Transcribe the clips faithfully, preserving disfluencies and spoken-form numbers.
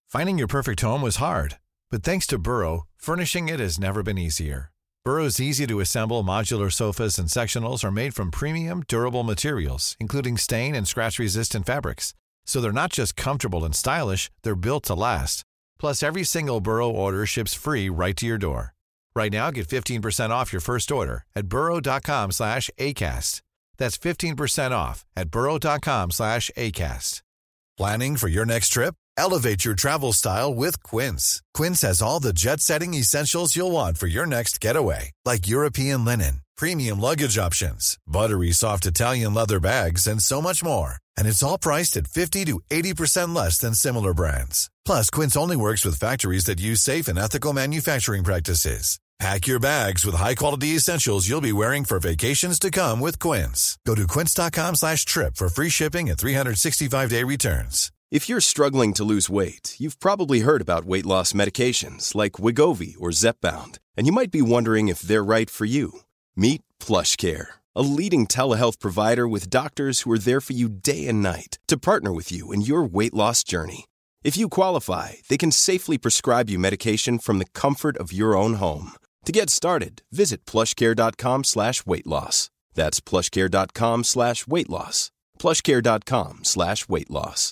Finding your perfect home was hard, but thanks to Burrow, furnishing it has never been easier. Burrow's easy-to-assemble modular sofas and sectionals are made from premium, durable materials, including stain and scratch-resistant fabrics. So they're not just comfortable and stylish, they're built to last. Plus, every single Burrow order ships free right to your door. Right now, get fifteen percent off your first order at burrow.com slash ACAST. That's fifteen percent off at burrow.com slash ACAST. Planning for your next trip? Elevate your travel style with Quince. Quince has all the jet-setting essentials you'll want for your next getaway, like European linen, premium luggage options, buttery soft Italian leather bags, and so much more. And it's all priced at fifty to eighty percent less than similar brands. Plus, Quince only works with factories that use safe and ethical manufacturing practices. Pack your bags with high-quality essentials you'll be wearing for vacations to come with Quince. Go to quince.com slash trip for free shipping and three sixty-five day returns. If you're struggling to lose weight, you've probably heard about weight loss medications like Wegovy or Zepbound, and you might be wondering if they're right for you. Meet PlushCare, a leading telehealth provider with doctors who are there for you day and night to partner with you in your weight loss journey. If you qualify, they can safely prescribe you medication from the comfort of your own home. To get started, visit plushcare.com slash weight loss. That's plushcare.com slash weight loss. plushcare.com slash weight loss.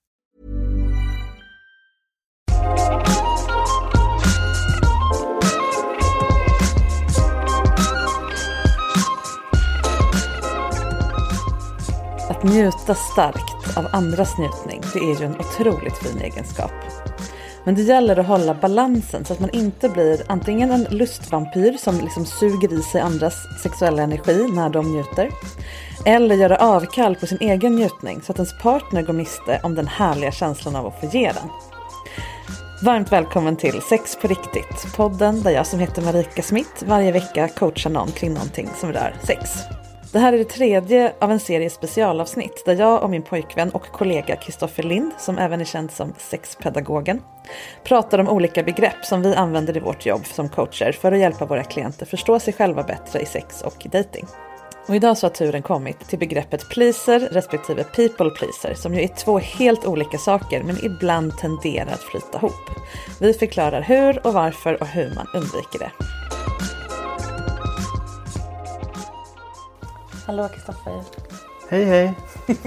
Att njuta starkt av andras njutning, det är ju en otroligt fin egenskap. Men det gäller att hålla balansen så att man inte blir antingen en lustvampyr som liksom suger i sig andras sexuella energi när de njuter, eller göra avkall på sin egen njutning så att ens partner går miste om den härliga känslan av att få ge den. Varmt välkommen till Sex på riktigt, podden där jag som heter Marika Smith varje vecka coachar någon kring någonting som rör sex. Det här är det tredje av en serie specialavsnitt där jag och min pojkvän och kollega Kristoffer Lind, som även är känd som sexpedagogen, pratar om olika begrepp som vi använder i vårt jobb som coacher för att hjälpa våra klienter förstå sig själva bättre i sex och dating. Och idag så har turen kommit till begreppet pleaser respektive people pleaser, som ju är två helt olika saker men ibland tenderar att flyta ihop. Vi förklarar hur och varför och hur man undviker det. Hallå Kristoffer. Hej hej.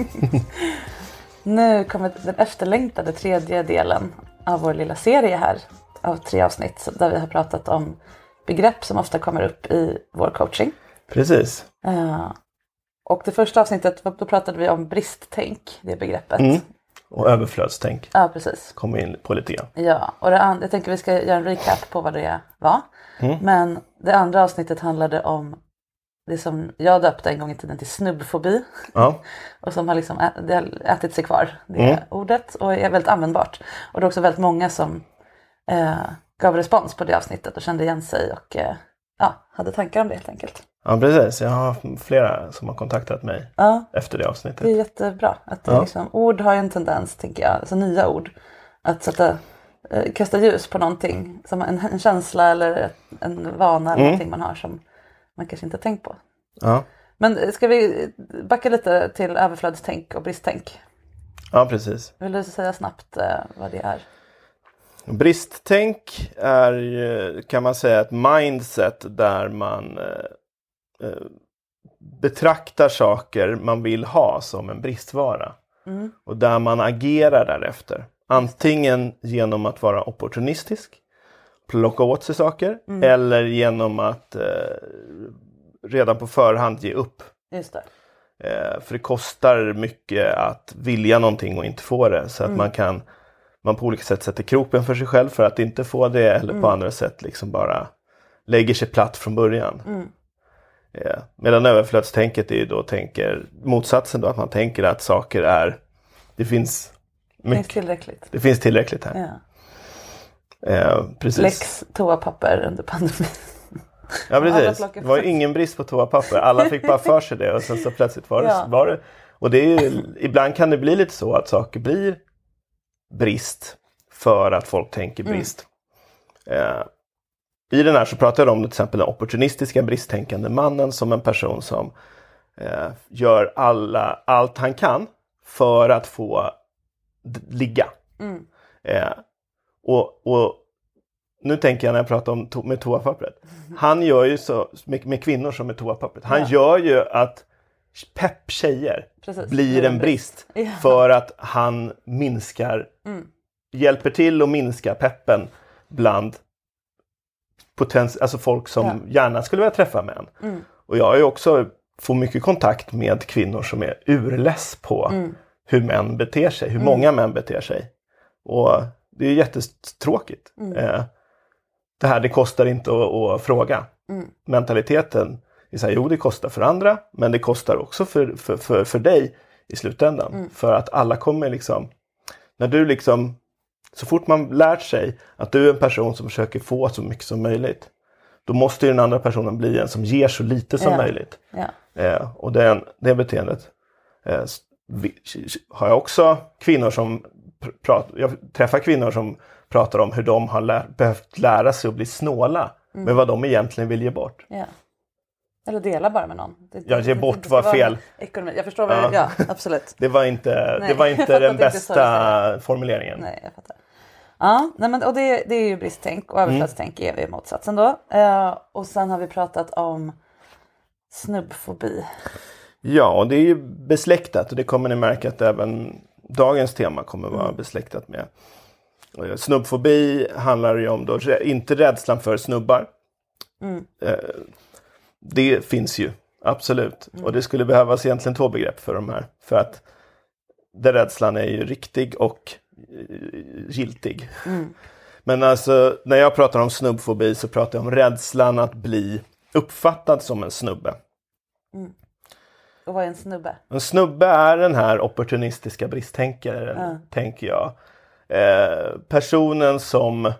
Nu kommer den efterlängtade tredje delen av vår lilla serie här av tre avsnitt där vi har pratat om begrepp som ofta kommer upp i vår coaching. Precis. Uh, och det första avsnittet, då pratade vi om bristtänk, det begreppet. Mm. Och överflödstänk. Ja, precis. Kom in på lite grann. Ja, och det and- jag tänker vi ska göra en recap på vad det var. Mm. Men det andra avsnittet handlade om det som jag döpte en gång i tiden till snubbfobi. Ja. Och som har liksom ä- det har ätit sig kvar, det mm. ordet. Och är väldigt användbart. Och det är också väldigt många som eh, gav respons på det avsnittet och kände igen sig och eh, ja, hade tankar om det helt enkelt. Ja, precis. Jag har flera som har kontaktat mig ja. efter det avsnittet. Det är jättebra. Att det ja. liksom, ord har ju en tendens, tänker jag, alltså nya ord, att sätta, eh, kasta ljus på någonting, som en, en känsla eller en vana eller mm. någonting man har som man kanske inte har tänkt på. Ja. Men ska vi backa lite till överflödstänk och bristtänk? Ja, precis. Vill du säga snabbt eh, vad det är? Bristtänk är, kan man säga, ett mindset där man eh, betraktar saker man vill ha som en bristvara. Mm. Och där man agerar därefter. Antingen genom att vara opportunistisk, plocka åt sig saker, mm. eller genom att eh, redan på förhand ge upp. Just det. Eh, för det kostar mycket att vilja någonting och inte få det. Så att mm. man kan man på olika sätt sätter kroppen för sig själv för att inte få det. Eller mm. på andra sätt liksom bara lägger sig platt från början. Mm. Eh, medan överflödstänket är ju då tänker motsatsen då, att man tänker att saker är, det finns mycket, det finns tillräckligt. Det finns tillräckligt här. Ja. Eh, precis. Lex toapapper under pandemin. Ja, precis. Det var ingen brist på toapapper. Alla fick bara för sig det och sen så plötsligt var det, ja. var det. Och det är ju, ibland kan det bli lite så att saker blir brist för att folk tänker brist. Mm. Eh, I den här så pratar jag om till exempel den opportunistiska bristtänkande mannen som en person som eh, gör alla, allt han kan för att få d- ligga. Mm. Eh, Och, och nu tänker jag när jag pratar om to- med toapappret. Mm. Han gör ju så med, med kvinnor som med toapappret. Han ja. gör ju att pepp tjejer Precis. blir en brist. Ja. För att han minskar, mm. hjälper till att minska peppen bland potens- alltså folk som ja. gärna skulle vilja träffa män. Mm. Och jag har ju också får mycket kontakt med kvinnor som är urless på mm. hur män beter sig. Hur mm. många män beter sig. Och det är jättetråkigt. Mm. Eh, det här, det kostar inte att, att fråga. Mm. Mentaliteten är så här, jo det kostar för andra. Men det kostar också för, för, för, för dig i slutändan. Mm. För att alla kommer liksom, när du liksom, så fort man lärt sig att du är en person som försöker få så mycket som möjligt. Då måste ju den andra personen bli en som ger så lite som ja. möjligt. Ja. Eh, och det, det beteendet eh, vi, har jag också kvinnor som pr- pratar, jag träffar kvinnor som pratar om hur de har lär, behövt lära sig att bli snåla mm. med vad de egentligen vill ge bort. Ja. Eller dela bara med någon. Det, ja, ge bort det, var fel. Ekonomi. Jag förstår vad ja. ja, absolut. det var inte, det var inte den bästa inte formuleringen. Nej, jag fattar. Ja, nej men, och det, det är ju bristtänk och överflödstänk mm. är vi motsatsen då. Uh, och sen har vi pratat om snubbfobi. Ja, och det är ju besläktat och det kommer ni märka att även dagens tema kommer vara mm. besläktat med. Snubbfobi handlar ju om då, inte rädslan för snubbar. Mm. Uh, det finns ju, absolut. Mm. Och det skulle behövas egentligen två begrepp för de här. För att den rädslan är ju riktig och giltig. Mm. Men alltså när jag pratar om snubbfobi så pratar jag om rädslan att bli uppfattad som en snubbe. Mm. Och vad är en snubbe? En snubbe är den här opportunistiska bristtänkaren, mm. tänker jag. Eh, personen som eh,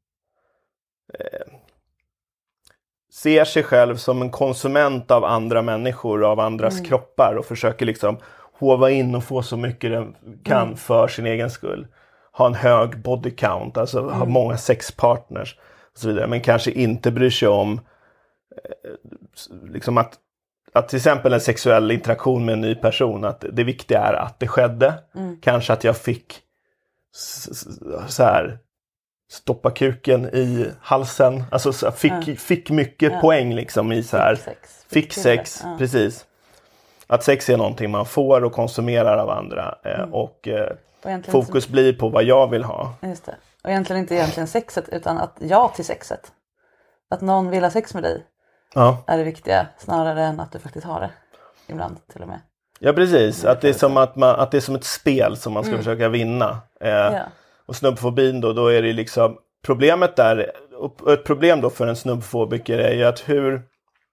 ser sig själv som en konsument av andra människor, av andras mm. kroppar och försöker liksom hova in och få så mycket den kan mm. för sin egen skull. Ha en hög body count, alltså mm. ha många sexpartners och så vidare. Men kanske inte bryr sig om eh, liksom att, att till exempel en sexuell interaktion med en ny person, att det viktiga är att det skedde. Mm. Kanske att jag fick s- så här stoppa kuken i halsen. Alltså så, fick, mm. fick mycket ja. poäng liksom i så här. Fick sex. Fick fick sex, ja. precis. Att sex är någonting man får och konsumerar av andra. Eh, mm. Och, eh, och fokus så... blir på vad jag vill ha. Just det. Och egentligen inte egentligen sexet utan att ja till sexet. Att någon vill ha sex med dig ja. är det viktiga. Snarare än att du faktiskt har det. Ibland till och med. Ja precis. Att det är som, att man, att det är som ett spel som man ska mm. försöka vinna. Eh, ja. Och snubbfobin då, då är det liksom. Problemet där. Och ett problem då för en snubbfobiker är ju att hur.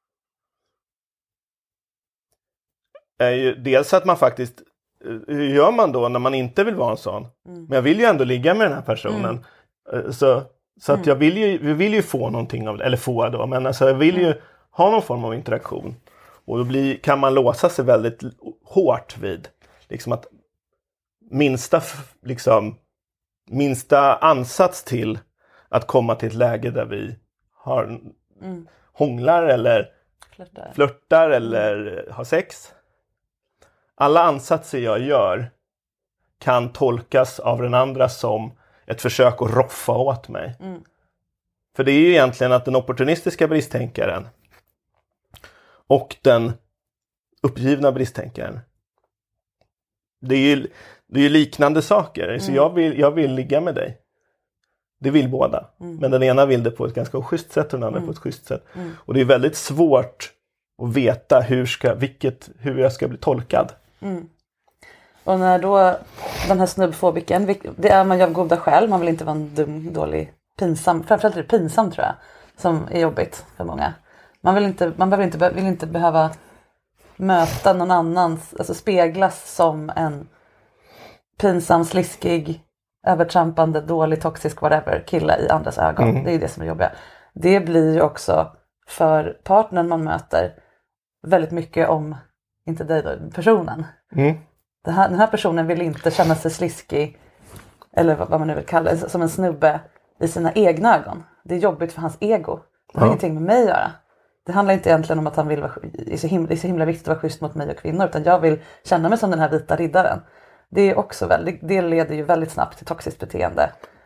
Är ju dels att man faktiskt, hur gör man då när man inte vill vara en sån? Mm. Men jag vill ju ändå ligga med den här personen. Mm. Så, så att mm. jag vill ju, vi vill ju få någonting av det, eller få då, men alltså jag vill mm. ju ha någon form av interaktion. Och då blir, kan man låsa sig väldigt hårt vid liksom att minsta, liksom, minsta ansats till att komma till ett läge där vi har mm. hånglar eller flörtar, flörtar eller har sex. Alla ansatser jag gör kan tolkas av den andra som ett försök att roffa åt mig. Mm. För det är ju egentligen att den opportunistiska bristtänkaren och den uppgivna bristtänkaren, det är ju, det är ju liknande saker. Mm. Så jag vill, jag vill ligga med dig. Det vill båda. Mm. Men den ena vill det på ett ganska schysst sätt och den andra mm. på ett schysst sätt. Mm. Och det är väldigt svårt att veta hur, ska, vilket, hur jag ska bli tolkad. Mm. Och när då den här snubbfobiken, det är man ju av goda skäl, man vill inte vara en dum, dålig, pinsam, framförallt är det pinsam tror jag, som är jobbigt för många. Man vill inte, man behöver inte, vill inte behöva möta någon annans, alltså speglas som en pinsam, sliskig, övertrampande, dålig, toxisk, whatever, kille i andras ögon. Mm. Det är ju det som är jobbiga. Det blir ju också för partnern man möter väldigt mycket om, inte dig då, personen. Mm. Den, här, den här personen vill inte känna sig sliskig, eller vad man nu vill kalla det, som en snubbe i sina egna ögon. Det är jobbigt för hans ego. Det har ja. ingenting med mig att göra. Det handlar inte egentligen om att han vill vara, det är så himla, det är så himla viktigt att vara schysst mot mig och kvinnor, utan jag vill känna mig som den här vita riddaren. Det är också väldigt, det leder ju väldigt snabbt till toxiskt beteende.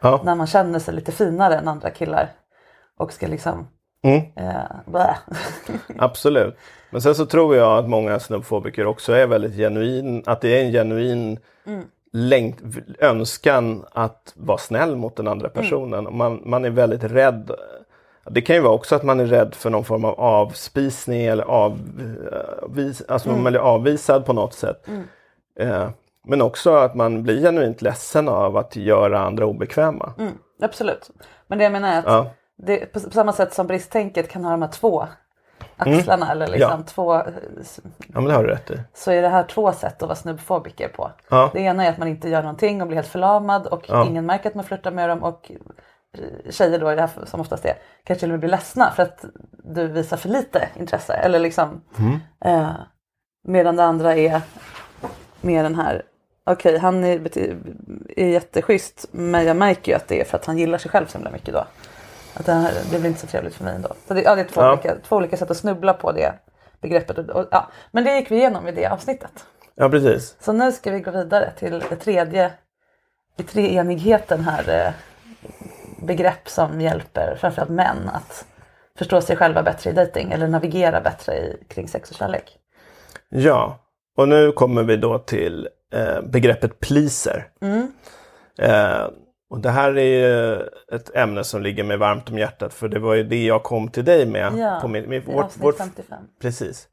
Ja. När man känner sig lite finare än andra killar. Och ska liksom... Mm. Eh, Absolut. Men sen så tror jag att många snubbfobiker också är väldigt genuin. Att det är en genuin mm. längt, önskan att vara snäll mot den andra personen. Mm. Man, man är väldigt rädd. Det kan ju vara också att man är rädd för någon form av avspisning. Eller av, alltså mm. man blir avvisad på något sätt. Mm. Eh, men också att man blir genuint ledsen av att göra andra obekväma. Mm. Absolut. Men det jag menar är att ja. det, på, på samma sätt som bristtänket kan ha de här två axlarna. Mm. Eller liksom ja. två... Ja, men det har du rätt i. Så är det här två sätt att vara snubbfobiker på. Ja. Det ena är att man inte gör någonting och blir helt förlamad. Och ja. ingen märker att man flirtar med dem. Och tjejer då, är det här som oftast är, kanske till och med blir ledsna för att du visar för lite intresse. Eller liksom... Mm. Eh, medan det andra är mer den här... Okej, okay, han är, är jätteschysst, men jag märker ju att det är för att han gillar sig själv så himla mycket då. Att det, här, det blir inte så trevligt för mig ändå. Så det, ja, det är två, ja. olika, två olika sätt att snubbla på det begreppet. Och, och, ja. Men det gick vi igenom i det avsnittet. Ja, precis. Så nu ska vi gå vidare till det tredje, i treenigheten här, eh, begrepp som hjälper framförallt män att förstå sig själva bättre i dating eller navigera bättre i, kring sex och kärlek. Ja, och nu kommer vi då till eh, begreppet pleaser. Mm. Eh, och det här är ju ett ämne som ligger mig varmt om hjärtat, för det var ju det jag kom till dig med. Ja, på min, min, vårt, avsnitt femtiofem. Precis.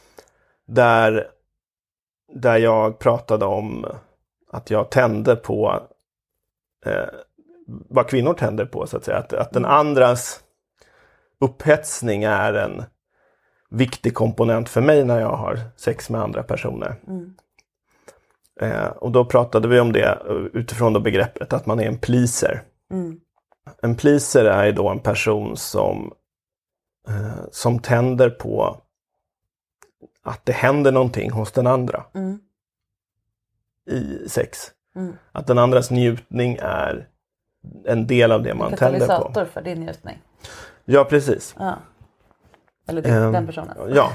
Där, där jag pratade om att jag tände på eh, vad kvinnor tänder på, så att säga. Att, att den andras upphetsning är en viktig komponent för mig när jag har sex med andra personer. Mm. Eh, och då pratade vi om det utifrån då begreppet att man är en pleaser. Mm. En pleaser är då en person som, eh, som tänder på att det händer någonting hos den andra mm. i sex. Mm. Att den andras njutning är en del av det man tänder på. Katalysator för din njutning. Ja, precis. Ja. Eller din, um, den personen. Ja.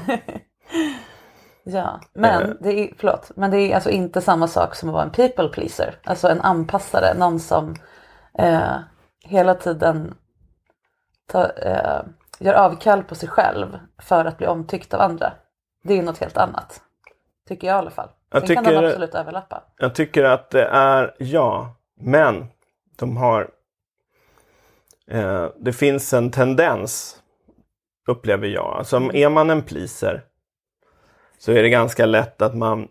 Ja, men det är, förlåt, men det är alltså inte samma sak som att vara en people pleaser. Alltså en anpassare, någon som eh, hela tiden ta, eh, gör avkall på sig själv för att bli omtyckt av andra. Det är något helt annat, tycker jag i alla fall. Sen jag tycker, kan de absolut överlappa. Jag tycker att det är, ja, men de har, eh, det finns en tendens, upplever jag. Alltså mm. är man en pleaser så är det ganska lätt att man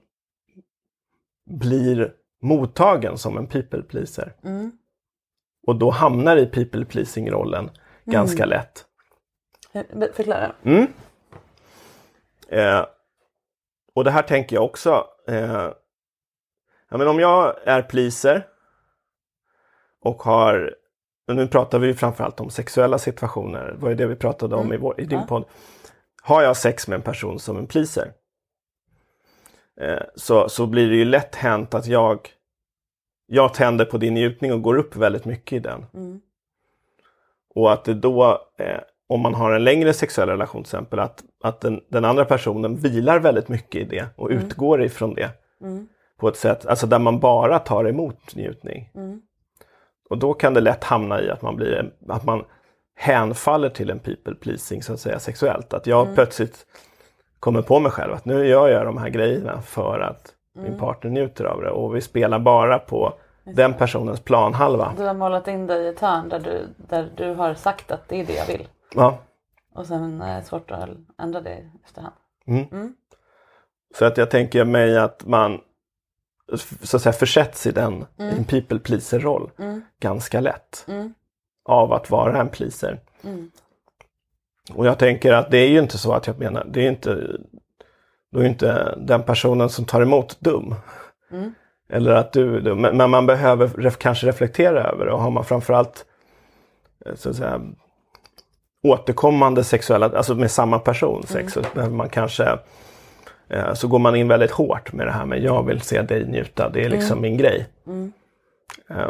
blir mottagen som en people pleaser. Mm. Och då hamnar i people pleasing rollen mm. ganska lätt. Förklara. Mm. Eh, och det här tänker jag också. Eh, ja, men om jag är pleaser och har, och nu pratar vi ju framförallt om sexuella situationer. Det var ju det vi pratade om mm. i, vår, i din ja. podd. Har jag sex med en person som en pleaser, eh, så, så blir det ju lätt hänt att jag jag tänder på din njutning och går upp väldigt mycket i den. Mm. Och att det då, eh, om man har en längre sexuell relation till exempel, att, att den, den andra personen vilar väldigt mycket i det och mm. utgår ifrån det. Mm. På ett sätt, alltså där man bara tar emot njutning. Mm. Och då kan det lätt hamna i att man blir, att man hänfaller till en people pleasing, så att säga, sexuellt. Att jag mm. plötsligt kommer på mig själv att nu gör jag de här grejerna för att mm. min partner njuter av det. Och vi spelar bara på Just den personens planhalva. Du har målat in dig i ett hörn där du, där du har sagt att det är det jag vill. Ja. Och sen är det svårt att ändra det efterhand. Mm. Mm. Så att jag tänker mig att man, så att säga, försätts i den mm. en people pleaser roll mm. ganska lätt. Mm. Av att vara en pleaser. Mm. Och jag tänker att det är ju inte så att jag menar, det är inte, då är inte den personen som tar emot dum. Mm. Eller att du, du men, men man behöver ref, kanske reflektera över det. Och har man framförallt, så att säga, återkommande sexuella, alltså med samma person sex, mm. så behöver man kanske, eh, så går man in väldigt hårt med det här med jag vill se dig njuta, det är liksom mm. min grej. Mm. Eh,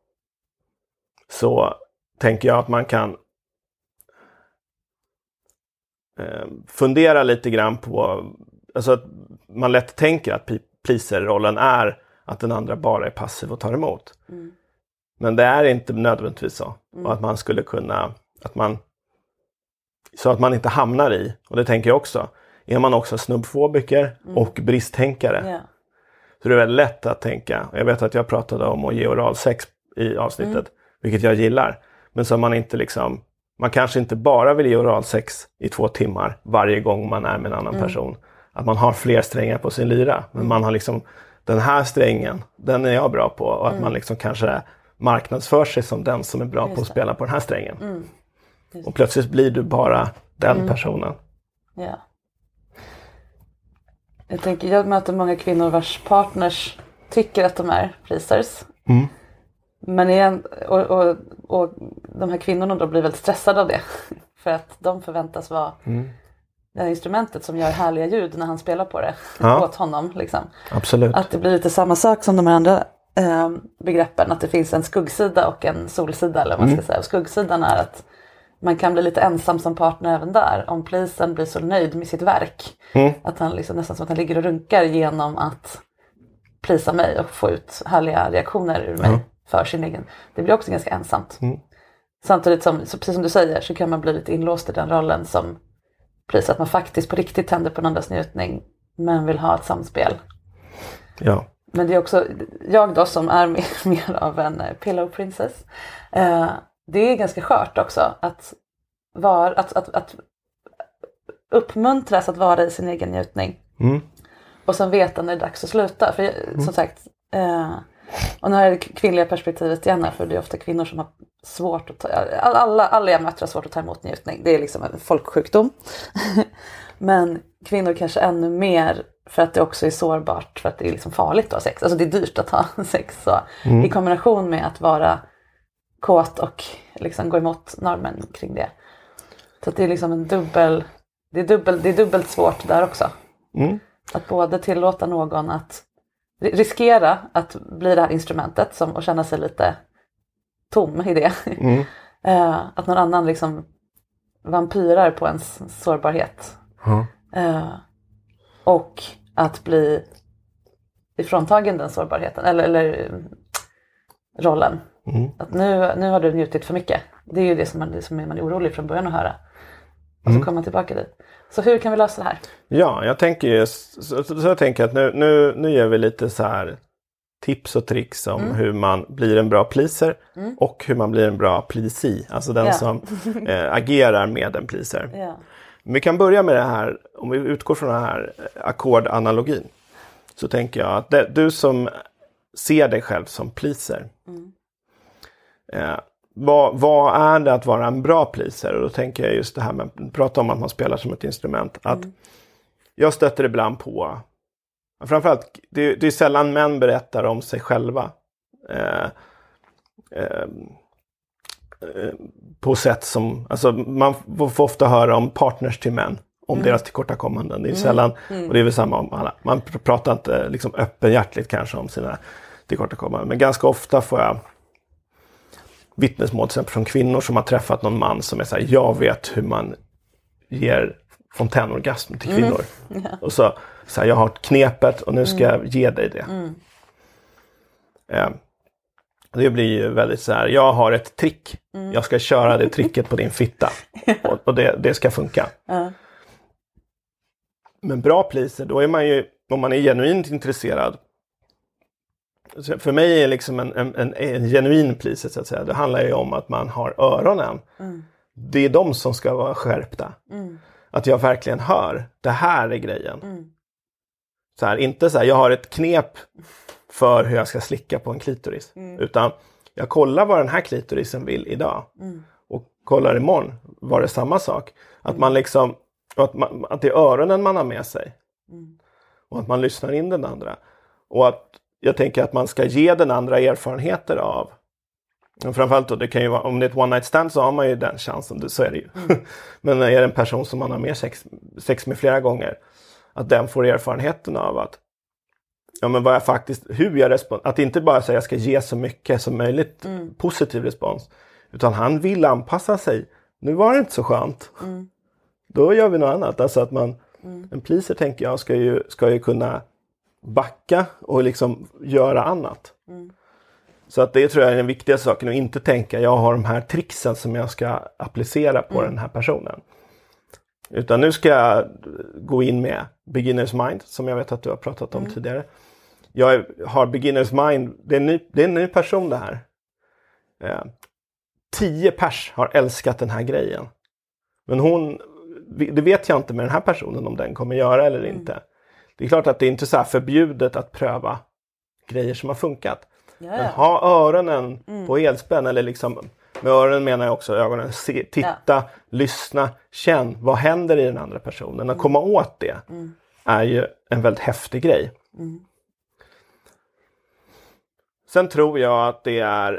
så tänker jag att man kan eh, fundera lite grann på, alltså att man lätt tänker att pleaser-rollen är att den andra bara är passiv och tar emot. Mm. Men det är inte nödvändigtvis så. Mm. Och att man skulle kunna, att man, så att man inte hamnar i, och det tänker jag också, är man också snubbfobiker mm. och bristtänkare. Yeah. Så det är väldigt lätt att tänka, jag vet att jag pratade om att ge oralsex i avsnittet, mm. vilket jag gillar. Men så man inte liksom, man kanske inte bara vill ge oralsex i två timmar varje gång man är med en annan mm. person. Att man har fler strängar på sin lyra. Men man har liksom, den här strängen, den är jag bra på. Och att mm. man liksom kanske marknadsför sig som den som är bra Just på att det. spela på den här strängen. Mm. Och plötsligt blir du bara den mm. personen. Ja. Jag tänker, jag möter många kvinnor vars partners tycker att de är pleasers. Mm. Men igen, och, och, och de här kvinnorna då blir väldigt stressade av det. För att de förväntas vara mm. det här instrumentet som gör härliga ljud när han spelar på det. Ja. Åt honom liksom. Absolut. Att det blir lite samma sak som de här andra eh, begreppen. Att det finns en skuggsida och en solsida. Eller vad man ska mm. säga. Och skuggsidan är att man kan bli lite ensam som partner även där. Om pleasen blir så nöjd med sitt verk. Mm. Att han liksom, nästan som att han ligger och runkar genom att plisa mig och få ut härliga reaktioner ur mig. Mm. För sin egen. Det blir också ganska ensamt. Mm. Samtidigt som, så precis som du säger, så kan man bli lite inlåst i den rollen som precis att man faktiskt på riktigt tänder på en andras njutning men vill ha ett samspel. Ja. Men det är också, jag då som är mer, mer av en pillow princess, eh, det är ganska skört också att, var, att, att, att uppmuntras att vara i sin egen njutning. Mm. Och sen veta när det är dags att sluta. För mm. som sagt, eh, och nu har jag det kvinnliga perspektivet igen här, för det är ofta kvinnor som har svårt att ta, alla, alla jag möter har svårt att ta emot njutning. Det är liksom en folksjukdom. Men kvinnor kanske ännu mer för att det också är sårbart, för att det är liksom farligt att ha sex. Alltså det är dyrt att ha sex. Så mm. i kombination med att vara kåt och liksom gå emot normen kring det. Så att det är liksom en dubbel, det är, dubbel, det är dubbelt svårt där också. Mm. Att både tillåta någon att riskera att bli det här instrumentet som, och känna sig lite tom i det. Mm. uh, att någon annan liksom vampyrar på ens sårbarhet. Mm. Uh, och att bli ifråntagen den sårbarheten. Eller, eller rollen. Mm. Att nu, nu har du njutit för mycket. Det är ju det som man, det som man är orolig från början att höra. Och så mm. kommer man tillbaka dit. Så hur kan vi lösa det här? Ja, jag tänker ju, så, så, så jag tänker att nu, nu, nu ger vi lite så här tips och tricks om mm. hur man blir en bra pleaser mm. och hur man blir en bra pleasee. Alltså den ja. som eh, agerar med en pleaser. Ja. Vi kan börja med det här, om vi utgår från den här ackordanalogin. Så tänker jag att det, du som ser dig själv som pleaser. Mm. Eh, Vad, vad är det att vara en bra pleaser? Och då tänker jag just det här med att prata om att man spelar som ett instrument. Att mm. jag stöter ibland på, framförallt, det, det är sällan män berättar om sig själva. Eh, eh, eh, på sätt som, alltså man får ofta höra om partners till män. Om mm. deras tillkortakommanden. Det är sällan, mm. och det är väl samma om alla. Man pratar inte liksom öppenhjärtligt kanske om sina tillkortakommanden. Men ganska ofta får jag vittnesmål till exempel från kvinnor som har träffat någon man som är så här: jag vet hur man ger fontänorgasm till kvinnor. Mm. Yeah. Och så, så här, jag har knepet och nu ska mm. jag ge dig det. Mm. Eh, det blir ju väldigt så här: jag har ett trick. Mm. Jag ska köra det tricket på din fitta. Yeah. Och, och det, det ska funka. Uh. Men bra pleaser, då är man ju, om man är genuint intresserad. För mig är liksom en, en, en, en genuin pleaser, så att säga. Det handlar ju om att man har öronen. Mm. Det är de som ska vara skärpta. Mm. Att jag verkligen hör, det här är grejen. Mm. Så här, inte så här, jag har ett knep för hur jag ska slicka på en klitoris. Mm. Utan jag kollar vad den här klitorisen vill idag. Mm. Och kollar imorgon, var det samma sak. Att mm. man liksom, att, man, att det är öronen man har med sig. Mm. Och att man lyssnar in den andra. Och att jag tänker att man ska ge den andra erfarenheter av. Och framförallt då, det kan ju vara, om det är ett one night stand så har man ju den chansen, så är det ju. Mm. Men är det en person som man har mer sex, sex med flera gånger, att den får erfarenheten av att, ja men vad jag faktiskt, hur jag respons, att inte bara säga jag ska ge så mycket som möjligt mm. positiv respons, utan han vill anpassa sig. Nu var det inte så skönt. Mm. Då gör vi något annat. Alltså att man, mm. en pleaser tänker jag ska ju, ska ju kunna backa och liksom göra annat. Mm. Så att det tror jag är den viktigaste saken. Att inte tänka, jag har de här tricksen som jag ska applicera på mm. den här personen. Utan nu ska jag gå in med beginners mind, som jag vet att du har pratat om mm. tidigare. Jag har beginners mind, det är en ny, det är en ny person det här. Eh, tio pers har älskat den här grejen. Men hon, det vet jag inte med den här personen om den kommer göra eller mm. inte. Det är klart att det är inte så här förbjudet att pröva grejer som har funkat. Jaja. Men ha öronen mm. på elspänn, eller liksom, med öronen menar jag också ögonen. Se, titta, ja. lyssna, känn. Vad händer i den andra personen? Mm. Att komma åt det mm. är ju en väldigt häftig grej. Mm. Sen tror jag att det är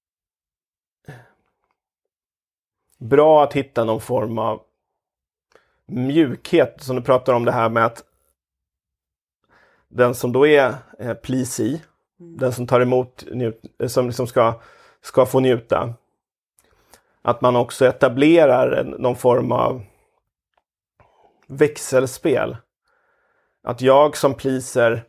bra att hitta någon form av mjukhet. Som du pratar om det här med att den som då är eh, pleasy, mm. den som tar emot, njut, som liksom ska, ska få njuta. Att man också etablerar en, någon form av växelspel. Att jag som pleaser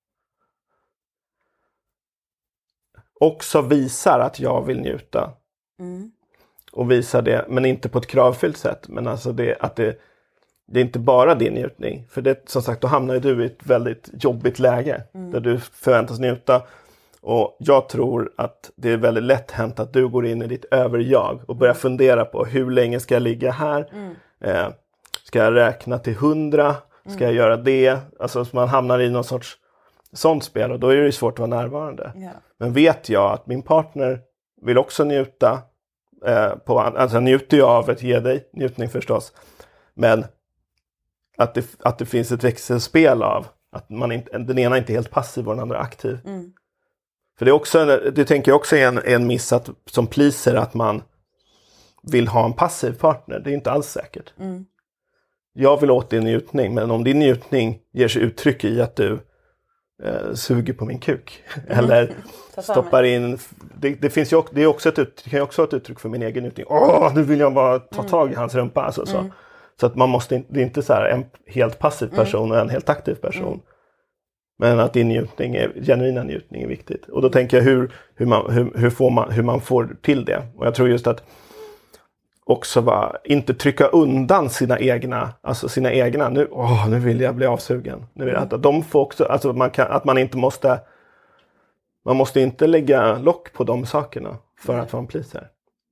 också visar att jag vill njuta. Mm. Och visar det, men inte på ett kravfyllt sätt. Men alltså det, att det, det är inte bara din njutning. För det, som sagt, då hamnar du i ett väldigt jobbigt läge. Mm. Där du förväntas njuta. Och jag tror att det är väldigt lätt hänt att du går in i ditt överjag. Och börjar fundera på hur länge ska jag ligga här. Mm. Eh, ska jag räkna till hundra? Ska mm. jag göra det? Alltså så man hamnar i någon sorts sånt spel. Och då är det svårt att vara närvarande. Yeah. Men vet jag att min partner vill också njuta. Eh, på, alltså njuter jag av att ge dig njutning förstås. Men att det, att det finns ett växelspel av att man inte, den ena inte är helt passiv och den andra aktiv. Mm. För det är också, det tänker jag också är en, en miss att, som pleaser, att man vill ha en passiv partner. Det är inte alls säkert. Mm. Jag vill åt din njutning, men om din njutning ger sig uttryck i att du eh, suger på min kuk. Mm. Eller stoppar in, det, det finns ju också, det är också ett, det kan ju också vara ett uttryck för min egen njutning. Åh, nu vill jag bara ta mm. tag i hans rumpa. Alltså, så. Mm. Så att man måste, det är inte så här en helt passiv person mm. och en helt aktiv person. Mm. Men att din njutning är, genuina njutning är viktigt. Och då tänker jag hur, hur, man, hur, hur, får man, hur man får till det. Och jag tror just att också va, inte trycka undan sina egna, alltså sina egna, nu, åh, nu vill jag bli avsugen. Nu vill jag, att de får också, alltså man kan, att man inte måste, man måste inte lägga lock på de sakerna för mm. att vara en pleaser.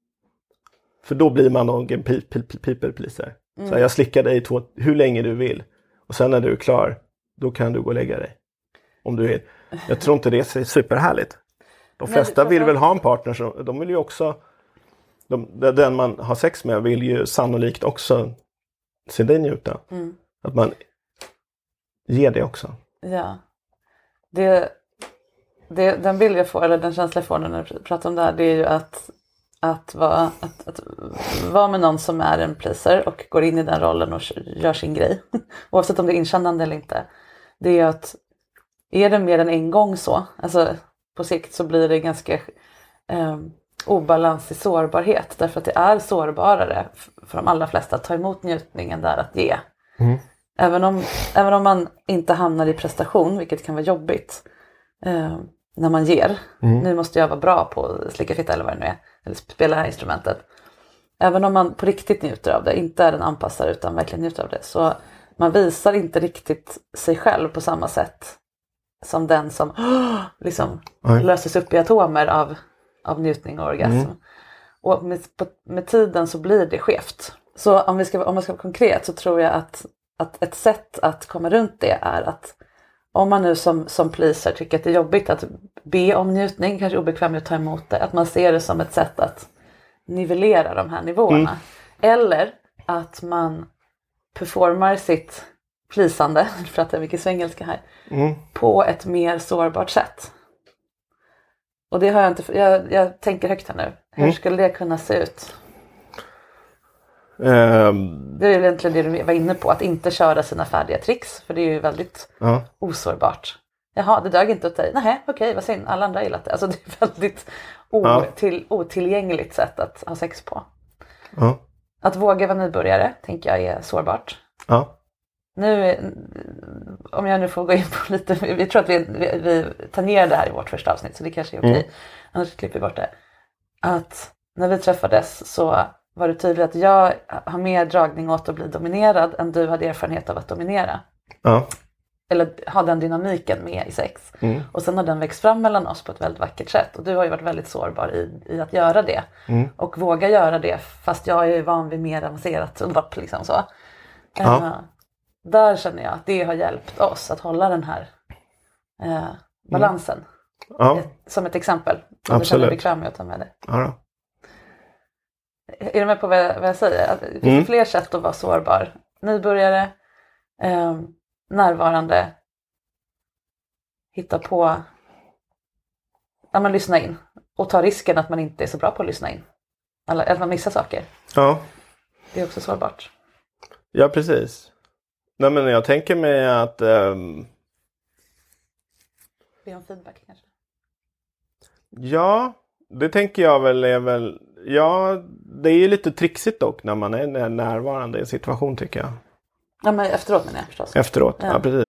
För då blir man nog en people pleaser. Mm. Så jag slickar dig två, hur länge du vill. Och sen när du är klar, då kan du gå och lägga dig. Om du vill. Jag tror inte det är superhärligt. De flesta vill väl ha en partner som, de vill ju också, de, den man har sex med vill ju sannolikt också se dig njuta. Mm. Att man ger det också. Ja. Det, det, den bild jag får, eller den känsla jag får när du pratar om det här, det är ju att Att vara, att, att vara med någon som är en pleaser och går in i den rollen och gör sin grej. Oavsett om det är inkännande eller inte. Det är att är det mer än en gång så. Alltså på sikt så blir det ganska eh, obalans i sårbarhet. Därför att det är sårbarare för de allra flesta att ta emot njutningen där att ge. Mm. Även, om, även om man inte hamnar i prestation, vilket kan vara jobbigt. Eh, när man ger. Mm. Nu måste jag vara bra på att slicka fitta eller vad det nu är. Eller spela det här instrumentet. Även om man på riktigt njuter av det. Inte är en anpassare utan verkligen njuter av det. Så man visar inte riktigt sig själv på samma sätt. Som den som oh, liksom mm. löses upp i atomer av, av njutning och orgasm. Mm. Och med, på, med tiden så blir det skevt. Så om, vi ska, om man ska vara konkret så tror jag att, att ett sätt att komma runt det är att om man nu som, som pleaser tycker att det är jobbigt att be om njutning, kanske obekväm att ta emot det, att man ser det som ett sätt att nivellera de här nivåerna. Mm. Eller att man performar sitt pleasande, för att det är mycket svengelska här, mm. på ett mer sårbart sätt. Och det har jag inte, jag, jag tänker högt här nu. Hur mm. skulle det kunna se ut? Um, det är ju egentligen det du var inne på, att inte köra sina färdiga tricks, för det är ju väldigt uh. osårbart. Jaha, det dög inte åt dig. Nej, okej, vad synd, alla andra gillat det. Alltså det är väldigt otill, uh. otillgängligt sätt att ha sex på. Uh. Att våga vara nybörjare, tänker jag, är sårbart. Uh. nu, om jag nu får gå in på lite, vi tror att vi, vi, vi tangerar det här i vårt första avsnitt, så det kanske är okej. Mm. Annars klipper vi bort det. Att när vi träffades så var det tydligt att jag har mer dragning åt att bli dominerad än du hade erfarenhet av att dominera. Ja. Eller ha den dynamiken med i sex. Mm. Och sen har den växt fram mellan oss på ett väldigt vackert sätt. Och du har ju varit väldigt sårbar i, i att göra det. Mm. Och våga göra det fast jag är van vid mer avancerat underhopp liksom så. Ja. Uh, där känner jag att det har hjälpt oss att hålla den här uh, balansen. Mm. Ja. Ett, som ett exempel. Om du känner dig bekväm med att ta med det. Ja då. Är du med på vad jag, vad jag säger? Det finns mm. fler sätt att vara sårbar. Nybörjare, eh, närvarande, hitta på, ja, men lyssna in. Och ta risken att man inte är så bra på att lyssna in. Eller att man missar saker. Ja. Det är också sårbart. Ja, precis. Nej, men jag tänker mig att... Um... Be om feedback kanske. Ja, det tänker jag väl är väl... Ja, det är ju lite trixigt dock när man är närvarande i en situation, tycker jag. Ja, men efteråt menar jag förstås. Efteråt, ja, ja precis.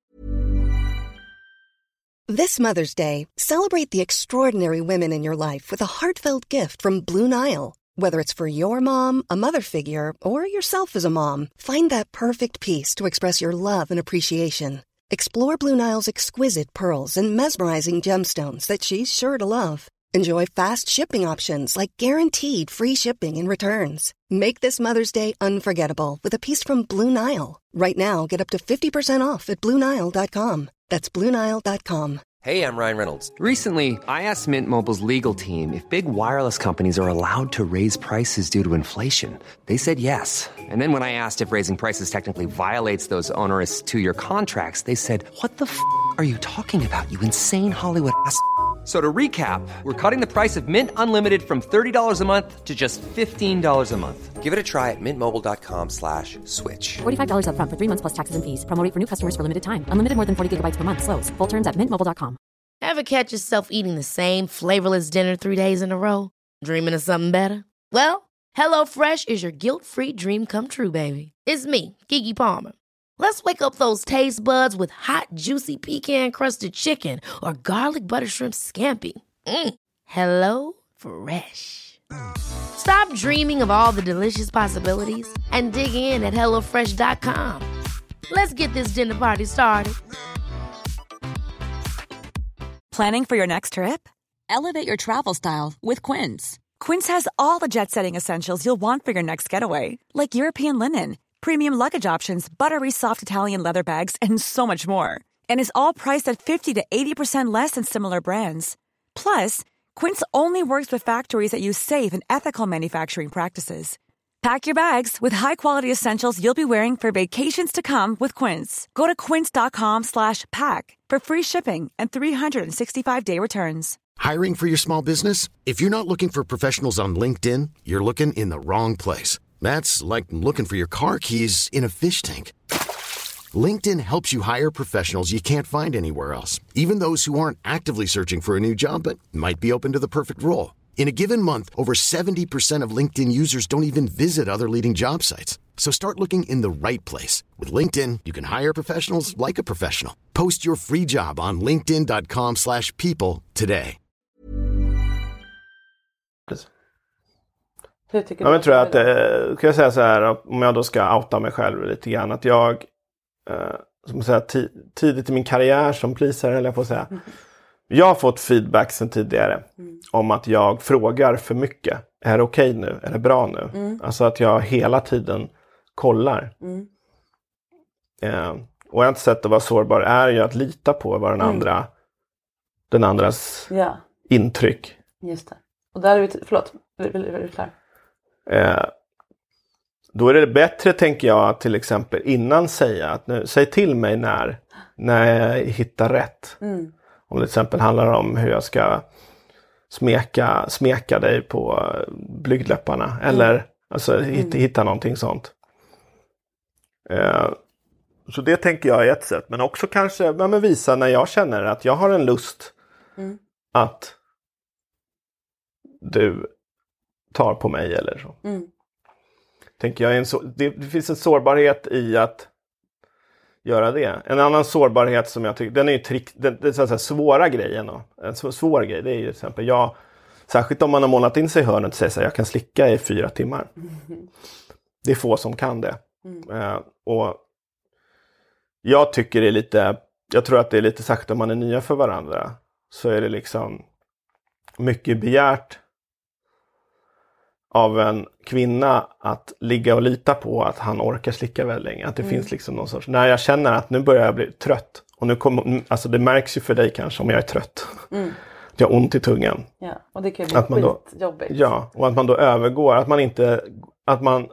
This Mother's Day, celebrate the extraordinary women in your life with a heartfelt gift from Blue Nile. Whether it's for your mom, a mother figure, or yourself as a mom, find that perfect piece to express your love and appreciation. Explore Blue Nile's exquisite pearls and mesmerizing gemstones that she's sure to love. Enjoy fast shipping options like guaranteed free shipping and returns. Make this Mother's Day unforgettable with a piece from Blue Nile. Right now, get up to fifty percent off at Blue Nile dot com. That's Blue Nile dot com. Hey, I'm Ryan Reynolds. Recently, I asked Mint Mobile's legal team if big wireless companies are allowed to raise prices due to inflation. They said yes. And then when I asked if raising prices technically violates those onerous two-year contracts, they said, what the f*** are you talking about, you insane Hollywood ass f- So to recap, we're cutting the price of Mint Unlimited from thirty dollars a month to just fifteen dollars a month. Give it a try at mintmobile.com slash switch. forty-five dollars up front for three months plus taxes and fees. Promo rate for new customers for limited time. Unlimited more than forty gigabytes per month. Slows full terms at mint mobile dot com. Ever catch yourself eating the same flavorless dinner three days in a row? Dreaming of something better? Well, HelloFresh is your guilt-free dream come true, baby. It's me, Keke Palmer. Let's wake up those taste buds with hot, juicy pecan-crusted chicken or garlic butter shrimp scampi. Mm. Hello Fresh. Stop dreaming of all the delicious possibilities and dig in at hello fresh dot com. Let's get this dinner party started. Planning for your next trip? Elevate your travel style with Quince. Quince has all the jet-setting essentials you'll want for your next getaway, like European linen, premium luggage options, buttery soft Italian leather bags, and so much more. And is all priced at fifty to eighty percent less than similar brands. Plus, Quince only works with factories that use safe and ethical manufacturing practices. Pack your bags with high-quality essentials you'll be wearing for vacations to come with Quince. Go to quince.com slash pack for free shipping and three sixty-five day returns. Hiring for your small business? If you're not looking for professionals on LinkedIn, you're looking in the wrong place. That's like looking for your car keys in a fish tank. LinkedIn helps you hire professionals you can't find anywhere else, even those who aren't actively searching for a new job but might be open to the perfect role. In a given month, over seventy percent of LinkedIn users don't even visit other leading job sites. So start looking in the right place. With LinkedIn, you can hire professionals like a professional. Post your free job on linkedin dot com slash people today. Ja, men tror jag att, eh, kan jag säga så här, om jag då ska outa mig själv lite grann, att jag, eh, som säga, t- tidigt i min karriär som pleaser, eller jag får säga, mm. jag har fått feedback sedan tidigare mm. om att jag frågar för mycket. Är det okej nu? Är det bra nu? Mm. Alltså att jag hela tiden kollar. Mm. Eh, och ett sätt att vara sårbar är ju att lita på vad den mm. andra, den andras ja. intryck. Just det. Och där är vi, t- förlåt, är du klar? Eh, då är det bättre, tänker jag, att till exempel innan säga att nu, säg till mig när, när jag hittar rätt. Mm. Om det till exempel handlar om hur jag ska smeka, smeka dig på blygdläpparna. Mm. Eller alltså, hitta, hitta någonting sånt. Eh, så det tänker jag är ett sätt. Men också kanske ja, men visa när jag känner att jag har en lust mm. att du tar på mig eller så. Mm. Tänker jag en så, det, det finns en sårbarhet i att göra det. En annan sårbarhet som jag tycker, den är ju trick, den, det är så att säga svåra grejen då. En så, svår grej, det är ju till exempel jag, särskilt om man har målat in sig i hörnet och säger så här, jag kan slicka i fyra timmar. Mm. Det är få som kan det. Mm. Uh, och jag tycker det är lite, jag tror att det är lite särskilt om man är nya för varandra, så är det liksom mycket begärt av en kvinna att ligga och lita på att han orkar slicka väldigt länge. Att det mm. finns liksom någon sorts, när jag känner att nu börjar jag bli trött. Och nu kommer, alltså det märks ju för dig kanske om jag är trött. Mm. Att jag har ont i tungan. Ja, och det kan ju bli skitjobbigt. Ja, och att man då övergår, att man inte, att man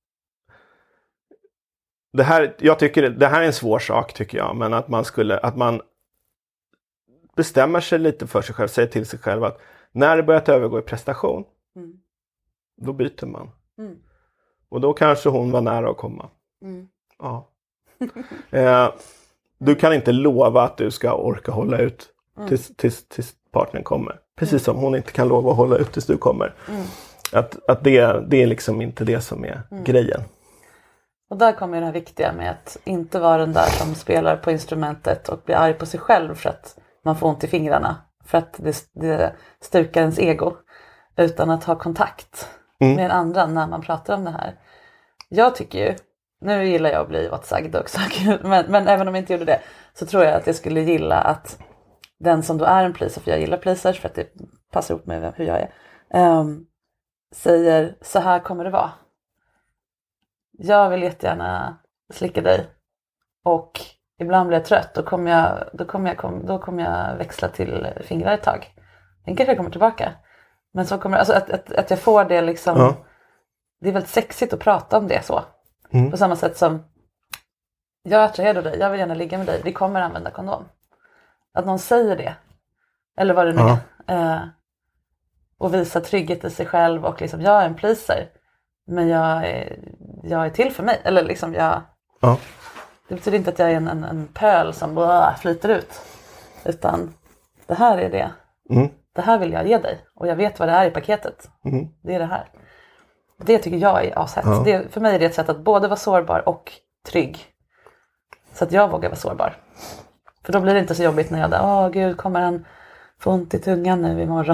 det här, jag tycker det här är en svår sak tycker jag, men att man skulle, att man bestämmer sig lite för sig själv, säger till sig själv att när det börjar övergå i prestation, mm. då byter man. Mm. Och då kanske hon var nära att komma. Mm. Ja. eh, du kan inte lova att du ska orka hålla ut mm. tills, tills, tills partnern kommer. Precis mm. som hon inte kan lova att hålla ut tills du kommer. Mm. Att, att det, det är liksom inte det som är mm. grejen. Och där kommer det här viktiga med att inte vara den där som spelar på instrumentet och blir arg på sig själv för att man får ont i fingrarna. För att det, det styrkar ens ego. Utan att ha kontakt mm. med andra när man pratar om det här. Jag tycker ju, nu gillar jag att bli åtsagd också. Men, men även om jag inte gjorde det så tror jag att jag skulle gilla att den som då är en pleaser, för jag gillar pleasers för att det passar ihop med hur jag är. Um, säger, så här kommer det vara. Jag vill jättegärna slicka dig. Och ibland blir jag trött. Då kommer jag, då kommer jag, kom, då kommer jag växla till fingrar ett tag. Sen kanske jag kommer tillbaka. Men så kommer alltså att, att, att jag får det liksom. Ja. Det är väldigt sexigt att prata om det så. Mm. På samma sätt som jag attraherar dig. Jag vill gärna ligga med dig. Vi kommer använda kondom. Att någon säger det. Eller vad det nu ja. är. Eh, och visa trygghet i sig själv. Och liksom jag är en pleaser. Men jag är, jag är till för mig. Eller liksom jag... Ja. Det betyder inte att jag är en, en, en pöl som bara flyter ut. Utan det här är det. Mm. Det här vill jag ge dig. Och jag vet vad det är i paketet. Mm. Det är det här. Det tycker jag är ashett. Ja. Det, för mig är det ett sätt att både vara sårbar och trygg. Så att jag vågar vara sårbar. För då blir det inte så jobbigt när jag där, åh gud, kommer han få ont i tungan nu imorgon?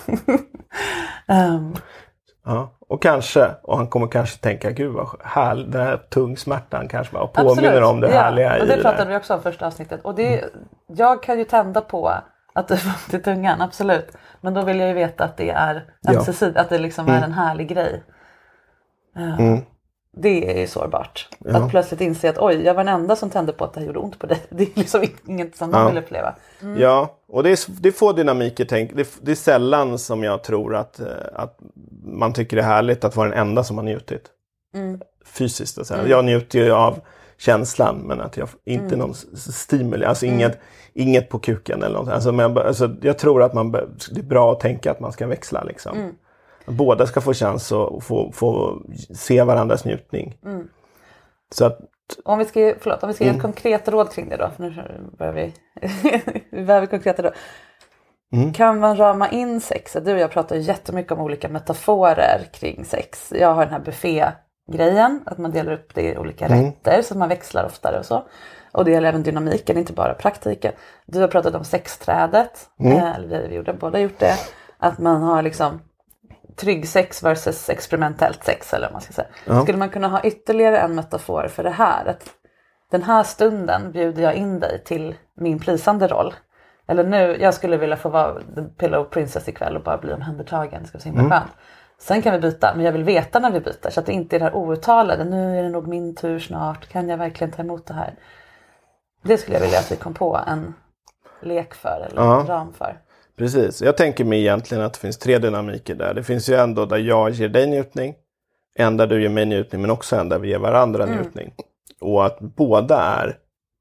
um. Ja, och kanske, och han kommer kanske tänka, gud vad härligt, den här tungsmärtan kanske bara påminner Absolut. om det ja. härliga och det i pratade det. vi också om första avsnittet. Och det, mm. jag kan ju tända på att det får ont i tungan, absolut. Men då vill jag ju veta att det är ömsesidigt, ja. att det liksom mm. är en härlig grej. Uh, mm. Det är ju sårbart. Ja. Att plötsligt inse att oj, jag var den enda som tände på att det gjorde ont på dig. Det är liksom inget som man ja. vill uppleva. Mm. Ja, och det är, det är få dynamiker. Tänk, det, är, det är sällan som jag tror att, att man tycker det är härligt att vara den enda som har njutit. Mm. Fysiskt. Och så mm. Jag njuter ju av känslan, men att jag inte mm. någon stimuli. Alltså mm. inget, inget på kuken eller något. Alltså, men, alltså, jag tror att man, det är bra att tänka att man ska växla liksom. Mm. Båda ska få chans att få, få se varandras njutning. Mm. Så att, om vi ska, förlåt, om vi ska mm. ge ett konkret råd kring det då. För nu behöver vi, vi behöver konkreta råd. Mm. Kan man rama in sex? Du och jag pratar jättemycket om olika metaforer kring sex. Jag har den här buffé-grejen. Att man delar upp det i olika mm. rätter. Så att man växlar oftare och så. Och det gäller även dynamiken, inte bara praktiken. Du har pratat om sexträdet. Mm. Eller vi gjorde, båda gjort det. Att man har liksom trygg sex versus experimentellt sex, eller vad man ska säga. Ja. Skulle man kunna ha ytterligare en metafor för det här? Att den här stunden bjuder jag in dig till min plisande roll. Eller nu, jag skulle vilja få vara the pillow princess ikväll och bara bli omhändertagen. Det ska vara så himla mm. skönt. Sen kan vi byta, men jag vill veta när vi byter. Så att det inte är det här outtalade. Nu är det nog min tur snart. Kan jag verkligen ta emot det här? Det skulle jag vilja att vi kom på en lek för, eller ja. en ram för. Precis, jag tänker mig egentligen att det finns tre dynamiker där. Det finns ju ändå där jag ger dig njutning, en där du ger mig njutning, men också en där vi ger varandra mm. njutning. Och att båda är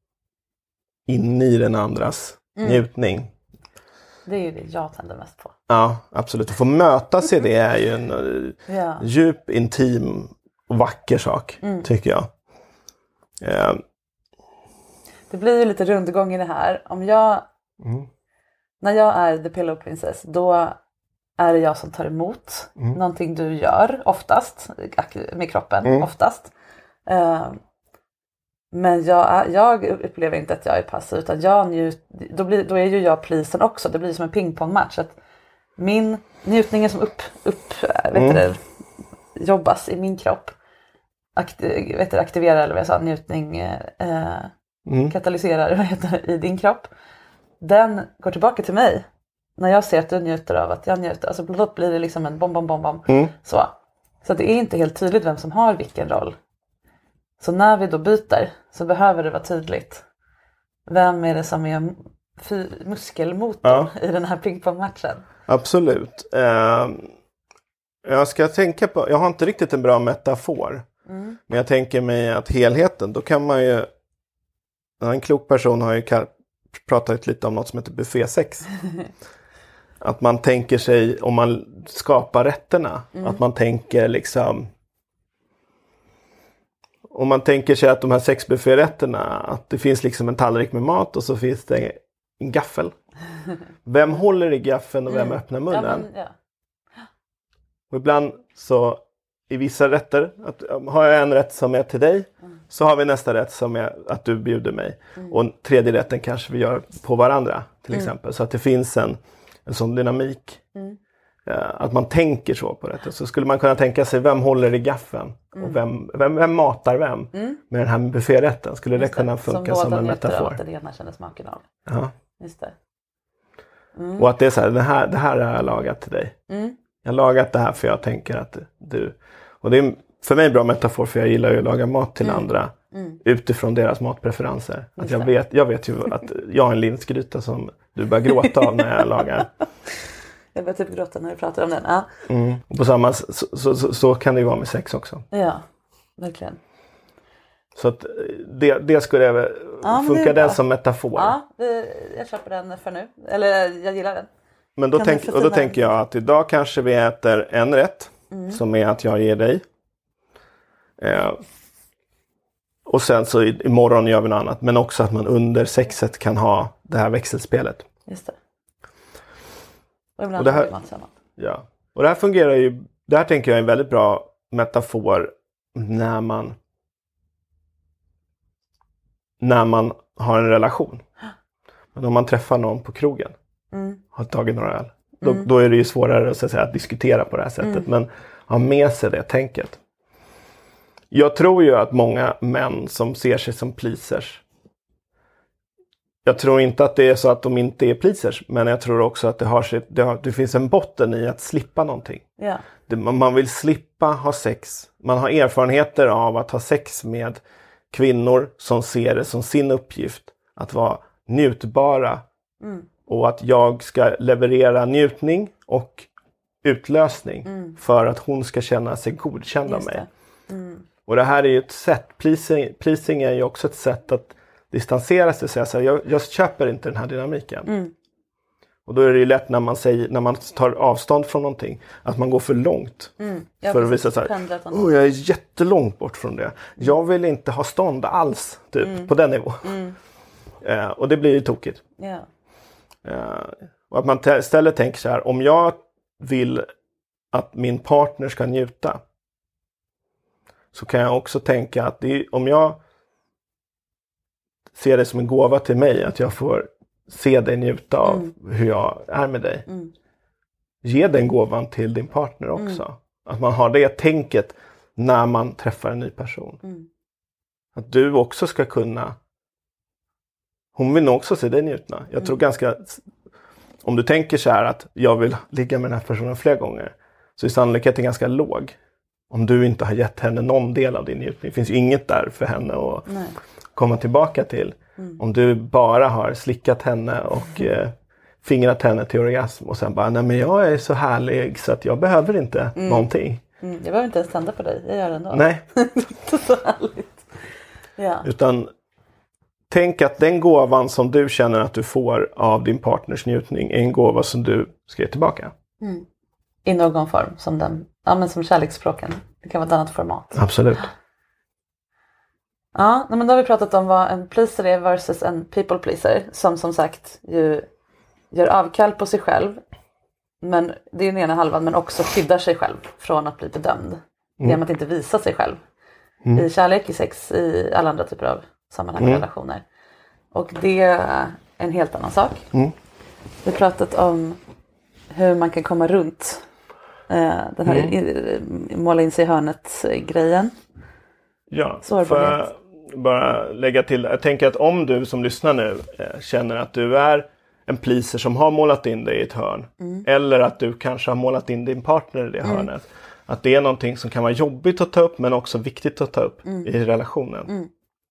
inne i den andras mm. njutning. Det är ju det jag tänder mest på. Ja, absolut. Att få mötas i det är ju en ja. djup, intim och vacker sak, mm. tycker jag. Ja. Det blir ju lite rundgång i det här. Om jag... Mm. När jag är the pillow princess, då är det jag som tar emot mm. någonting du gör, oftast, med kroppen, mm. oftast. Uh, Men jag, jag upplever inte att jag är passiv, utan jag njut, då, blir, då är ju jag pleasen också. Det blir som en pingpongmatch. Att min njutning som upp, upp vet mm. det, jobbas i min kropp. Akti, vet det, aktiverar, eller vad jag sa, njutning eh, mm. katalyserar vad heter det, i din kropp. Den går tillbaka till mig. När jag ser att du njuter av att jag njuter. Alltså då blir det liksom en bom bom bom bom. Mm. Så. Så det är inte helt tydligt vem som har vilken roll. Så när vi då byter så behöver det vara tydligt. Vem är det som är fy- muskelmotorn ja. i den här pingpongmatchen? Absolut. Uh, jag ska tänka på, jag har inte riktigt en bra metafor. Mm. Men jag tänker mig att helheten, då kan man ju, en klok person har ju pratat lite om något som heter buffésex. Att man tänker sig, om man skapar rätterna, mm. att man tänker liksom, om man tänker sig att de här sex bufférätterna, att det finns liksom en tallrik med mat och så finns det en gaffel. Vem håller i gaffeln och vem mm. öppnar munnen? Ja, men, ja. Och ibland så i vissa rätter, att, har jag en rätt som är till dig, mm. så har vi nästa rätt som är att du bjuder mig. Mm. Och tredje rätten kanske vi gör på varandra till mm. exempel. Så att det finns en, en sån dynamik. Mm. Uh, att man tänker så på rätten. Så skulle man kunna tänka sig, vem håller i gaffeln? Mm. Och vem, vem, vem matar vem? Mm. Med den här bufférätten. Skulle det, det kunna funka som, som en metafor? Som båda ena känner smaken av. Ja. Just det. Mm. Och att det är så här, det här, det här har jag lagat till dig. Mm. Jag har lagat det här för jag tänker att du... Och det är för mig en bra metafor, för jag gillar ju att laga mat till mm. andra. Mm. Utifrån deras matpreferenser. Att jag, vet, jag vet ju att jag har en linsgryta som du börjar gråta av när jag lagar. Jag börjar typ gråta när du pratar om den. Ja. Mm. Och på samma så, så, så, så kan det ju vara med sex också. Ja, verkligen. Så att det, det skulle jag, ja, funkar den som metafor. Ja, jag köper den för nu. Eller jag gillar den. Men då, tänk, och då tänker jag att idag kanske vi äter en rätt. Mm. Som är att jag ger dig. Eh, och sen så imorgon gör vi något annat. Men också att man under sexet kan ha det här växelspelet. Just det. Och ibland och det här, har man samma. Ja. Och det här fungerar ju. Det här tänker jag är en väldigt bra metafor. När man. När man har en relation. Men om man träffar någon på krogen. Mm. Har tagit några öl. Då, mm. då är det ju svårare att, så att, säga, att diskutera på det här sättet. Mm. Men ha med sig det tänket. Jag tror ju att många män som ser sig som pleasers. Jag tror inte att det är så att de inte är pleasers. Men jag tror också att det, har sitt, det, har, det finns en botten i att slippa någonting. Ja. Det, man vill slippa ha sex. Man har erfarenheter av att ha sex med kvinnor som ser det som sin uppgift. Att vara njutbara. Mm. Och att jag ska leverera njutning och utlösning mm. för att hon ska känna sig godkänd av mig. Det. Mm. Och det här är ju ett sätt, pleasing, pleasing är ju också ett sätt att distansera sig och säga så här, jag, jag köper inte den här dynamiken. Mm. Och då är det ju lätt när man, säger, när man tar avstånd från någonting, att man går för långt. Mm. Ja, för att visa så här, oh, jag är jättelångt bort från det. Mm. Jag vill inte ha stånd alls, typ, mm. på den nivån. Mm. uh, och det blir ju tokigt. Yeah. Uh, och att man t- istället tänker så här, om jag vill att min partner ska njuta, så kan jag också tänka att det är, om jag ser det som en gåva till mig, att jag får se dig njuta av mm. hur jag är med dig. Mm. Ge den gåvan till din partner också. Mm. Att man har det tänket när man träffar en ny person. Mm. Att du också ska kunna. Hon vill nog också se dig njutna. Jag mm. tror ganska. Om du tänker så här att jag vill ligga med den här personen fler gånger, så är sannolikheten ganska låg. Om du inte har gett henne någon del av din njutning. Det finns ju inget där för henne att Nej. komma tillbaka till. Mm. Om du bara har slickat henne och mm. eh, fingrat henne till orgasm. Och sen bara, nej men jag är så härlig så att jag behöver inte mm. någonting. Mm. Jag behöver inte ens tända på dig, jag gör det ändå. Nej. Det är så härligt. Ja. Utan tänk att den gåvan som du känner att du får av din partners njutning är en gåva som du ska ge tillbaka. Mm. I någon form, som den, ja men som kärleksspråken. Det kan vara ett annat format. Absolut. Ja, men då har vi pratat om vad en pleaser är versus en people pleaser. Som som sagt ju gör avkall på sig själv. Men det är den ena halvan, men också skyddar sig själv från att bli bedömd. Mm. Genom att inte visa sig själv. Mm. I kärlek, i sex, i alla andra typer av sammanhang och mm. relationer. Och det är en helt annan sak. Mm. Vi har pratat om hur man kan komma runt eh, den här mm. i, måla in sig i hörnet-grejen. Ja, för jag bara lägga till. Jag tänker att om du som lyssnar nu eh, känner att du är en pleaser som har målat in dig i ett hörn. Mm. Eller att du kanske har målat in din partner i det mm. hörnet. Att det är någonting som kan vara jobbigt att ta upp men också viktigt att ta upp mm. i relationen. Mm.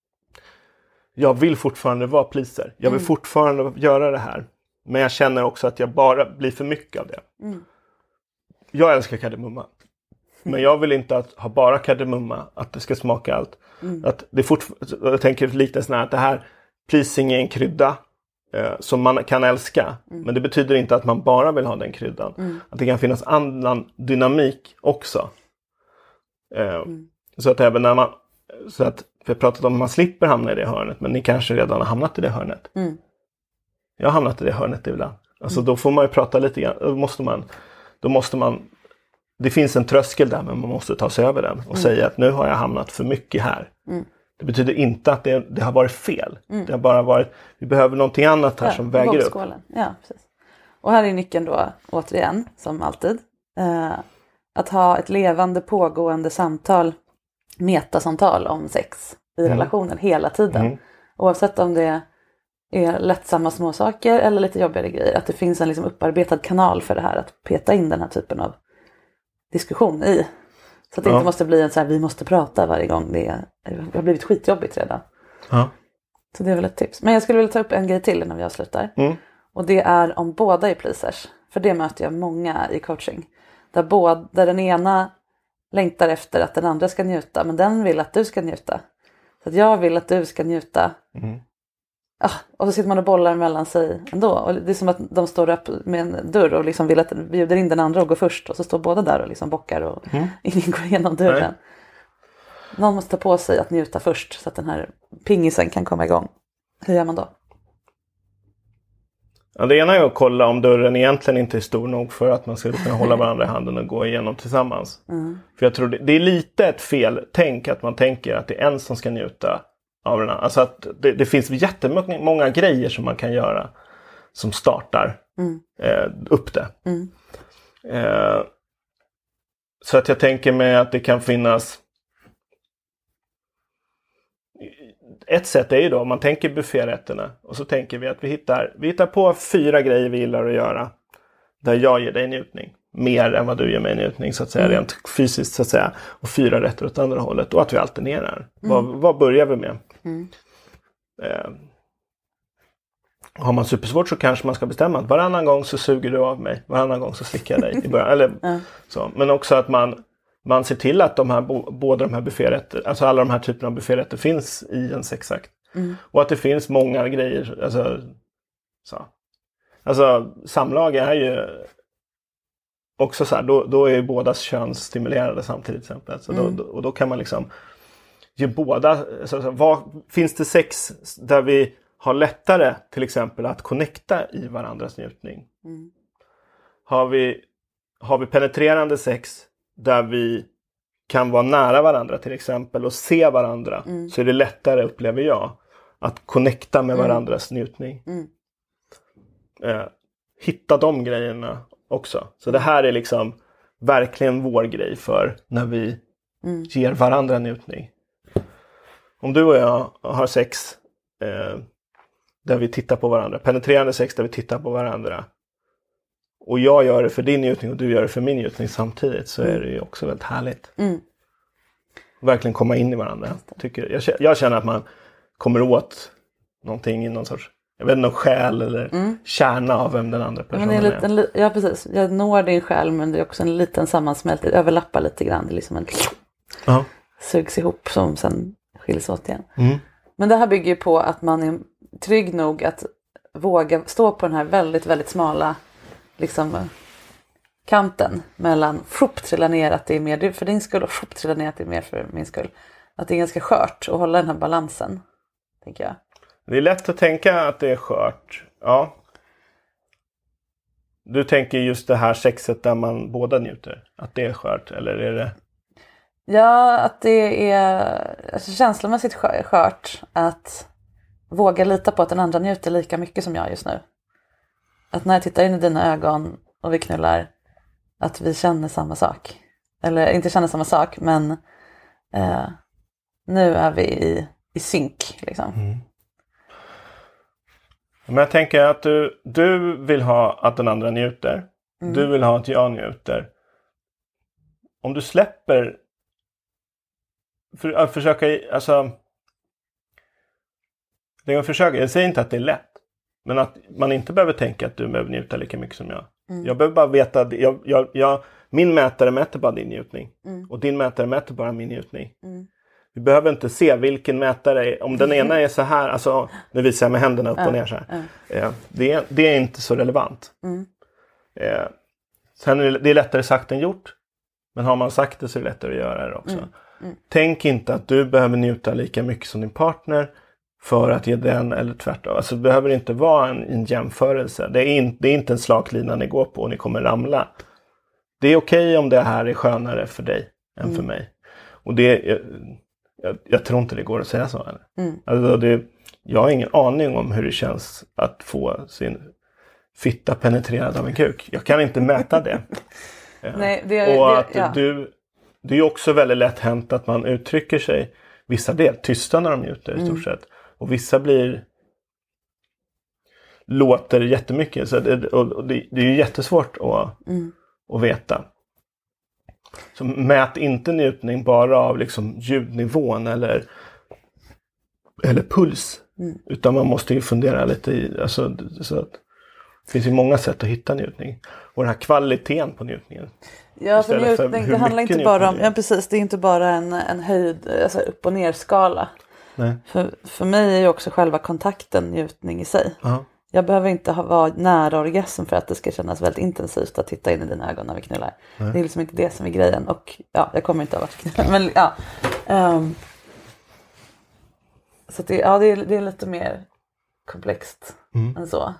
Jag vill fortfarande vara pleaser. Jag vill mm. fortfarande göra det här. Men jag känner också att jag bara blir för mycket av det. Mm. Jag älskar kardemumma. Men jag vill inte att ha bara kardemumma. Att det ska smaka allt. Mm. Att det är fortfar- jag tänker lite sådär att det här pleasing är en krydda. Eh, som man kan älska. Mm. Men det betyder inte att man bara vill ha den kryddan. Mm. Att det kan finnas annan dynamik också. Eh, mm. Så att även när man... Så att vi har pratat om att man slipper hamna i det hörnet. Men ni kanske redan har hamnat i det hörnet. Mm. Jag har hamnat i det hörnet ibland. Alltså mm. då får man ju prata lite grann. Då måste man... Då måste man det finns en tröskel där men man måste ta sig över den. Och mm. säga att nu har jag hamnat för mycket här. Mm. Det betyder inte att det, det har varit fel. Mm. Det har bara varit... Vi behöver någonting annat här ja, som väger upp. Ja, precis. Och här är nyckeln då återigen, som alltid. Eh, att ha ett levande pågående samtal. Metasamtal om sex i mm. relationen hela tiden. Mm. Oavsett om det är lättsamma småsaker eller lite jobbigare grejer. Att det finns en liksom upparbetad kanal för det här. Att peta in den här typen av diskussion i. Så att det ja. inte måste bli en så här, vi måste prata varje gång. Det, är, det har blivit skitjobbigt redan. Ja. Så det är väl ett tips. Men jag skulle vilja ta upp en grej till innan vi avslutar. Mm. Och det är om båda är pleasers. För det möter jag många i coaching. Där, båda, där den ena längtar efter att den andra ska njuta. Men den vill att du ska njuta. Så att jag vill att du ska njuta. Mm. Ah, och så sitter man och bollar mellan sig ändå. Och det är som att de står upp med en dörr och liksom vill att vi bjuder in den andra och går först. Och så står båda där och liksom bockar och mm. ingen går igenom dörren. Nej. Någon måste ta på sig att njuta först så att den här pingisen kan komma igång. Hur gör man då? Ja, det ena är att kolla om dörren egentligen inte är stor nog för att man ska kunna hålla varandra i handen och gå igenom tillsammans. Mm. För jag tror det, det är lite ett fel tänk att man tänker att det är en som ska njuta av den här. Alltså att det, det finns jättemånga många grejer som man kan göra som startar mm. eh, upp det. Mm. Eh, så att jag tänker mig att det kan finnas... Ett sätt är ju då, om man tänker bufférätterna och så tänker vi att vi hittar, vi hittar på fyra grejer vi gillar att göra där jag ger dig njutning. Mer än vad du ger mig njutning så att säga, mm. rent fysiskt så att säga. Och fyra rätter åt andra hållet och att vi alternerar. Mm. Vad, vad börjar vi med? Mm. Eh, har man supersvårt så kanske man ska bestämma att varannan gång så suger du av mig. Varannan gång så slickar jag dig i början. Eller, mm. så. Men också att man Man ser till att de här, båda de här bufférätter, alltså alla de här typerna av bufférätter finns i en sexakt. Mm. Och att det finns många grejer. Alltså, så. alltså samlag är ju också så här, då, då är ju bådas kön stimulerade samtidigt till exempel. Så mm. då, och då kan man liksom ge båda, alltså, vad, finns det sex där vi har lättare till exempel att connecta i varandras njutning? Mm. Har vi, har vi penetrerande sex där vi kan vara nära varandra till exempel och se varandra mm. så är det lättare, upplever jag, att connecta med mm. varandras njutning. Mm. Eh, hitta de grejerna också. Så det här är liksom verkligen vår grej för när vi mm. ger varandra njutning. Om du och jag har sex eh, där vi tittar på varandra, penetrerande sex där vi tittar på varandra, och jag gör det för din njutning och du gör det för min njutning samtidigt, så är det ju också väldigt härligt. Mm. Verkligen komma in i varandra. Tycker jag. jag känner att man kommer åt någonting i någon sorts, jag vet inte, någon själ eller mm. kärna av vem den andra personen men det är. Liten, är. Ja, precis. Jag når din själ, men det är också en liten sammansmältning. Det överlappar lite grann. Det är liksom en uh-huh. sugs ihop som sen skiljs åt igen. Mm. Men det här bygger ju på att man är trygg nog att våga stå på den här väldigt, väldigt smala liksom kanten mellan frupp trillar ner att det är mer för din skull och frupp trillar ner att det är mer för min skull. Att det är ganska skört att hålla den här balansen, tänker jag. Det är lätt att tänka att det är skört. Ja. Du tänker just det här sexet där man båda njuter. Att det är skört, eller är det? Ja, att det är alltså, känslomässigt skört att våga lita på att den andra njuter lika mycket som jag just nu. Att när jag tittar in i dina ögon och vi knullar, att vi känner samma sak. Eller inte känner samma sak, men eh, nu är vi i, i synk liksom. Mm. Men jag tänker att du, du vill ha att den andra njuter. Mm. Du vill ha att jag njuter. Om du släpper för att försöka, alltså det jag försöker, jag säger inte att det är lätt, men att man inte behöver tänka att du behöver njuta lika mycket som jag. Mm. Jag behöver bara veta, jag, jag, jag, min mätare mäter bara din njutning. Mm. Och din mätare mäter bara min njutning. Mm. Vi behöver inte se vilken mätare är, om den ena är så här, alltså nu visar jag med händerna upp och ner så här. Mm. Eh, det, är, det är inte så relevant. Mm. Eh, sen är det, det är lättare sagt än gjort. Men har man sagt det så är det lättare att göra det också. Mm. Mm. Tänk inte att du behöver njuta lika mycket som din partner för att ge den eller tvärtom. Alltså det behöver inte vara en, en jämförelse. Det är, in, det är inte en slaglina ni går på och ni kommer ramla. Det är okej om det här är skönare för dig än mm. för mig. Och det jag, jag, jag tror inte det går att säga så. Eller? Mm. Alltså det, jag har ingen aning om hur det känns att få sin fitta penetrerad av en kuk. Jag kan inte mäta det. Nej, det, och det, att ja. du, det är också väldigt lätt hänt att man uttrycker sig. Vissa blir tysta när de njuter i stort sett. Och vissa blir låter jättemycket. Så det, och det, det är ju jättesvårt att, mm. att veta. Så mät inte njutning bara av liksom ljudnivån eller, eller puls. Mm. Utan man måste ju fundera lite i, alltså, så att det finns ju många sätt att hitta njutning. Och den här kvaliteten på njutningen. Ja, för njutning, för det handlar inte bara om, ja precis, det är inte bara en, en höjd, alltså upp- och ner-skala. Nej. För, för mig är ju också själva kontakten njutning i sig. Uh-huh. Jag behöver inte ha, vara nära orgasm för att det ska kännas väldigt intensivt att titta in i dina ögon när vi knullar. Nej. Det är liksom inte det som är grejen. Och ja, jag kommer inte att vara knulla. Men ja. Um, så det, ja, det, är, det är lite mer komplext mm. än så.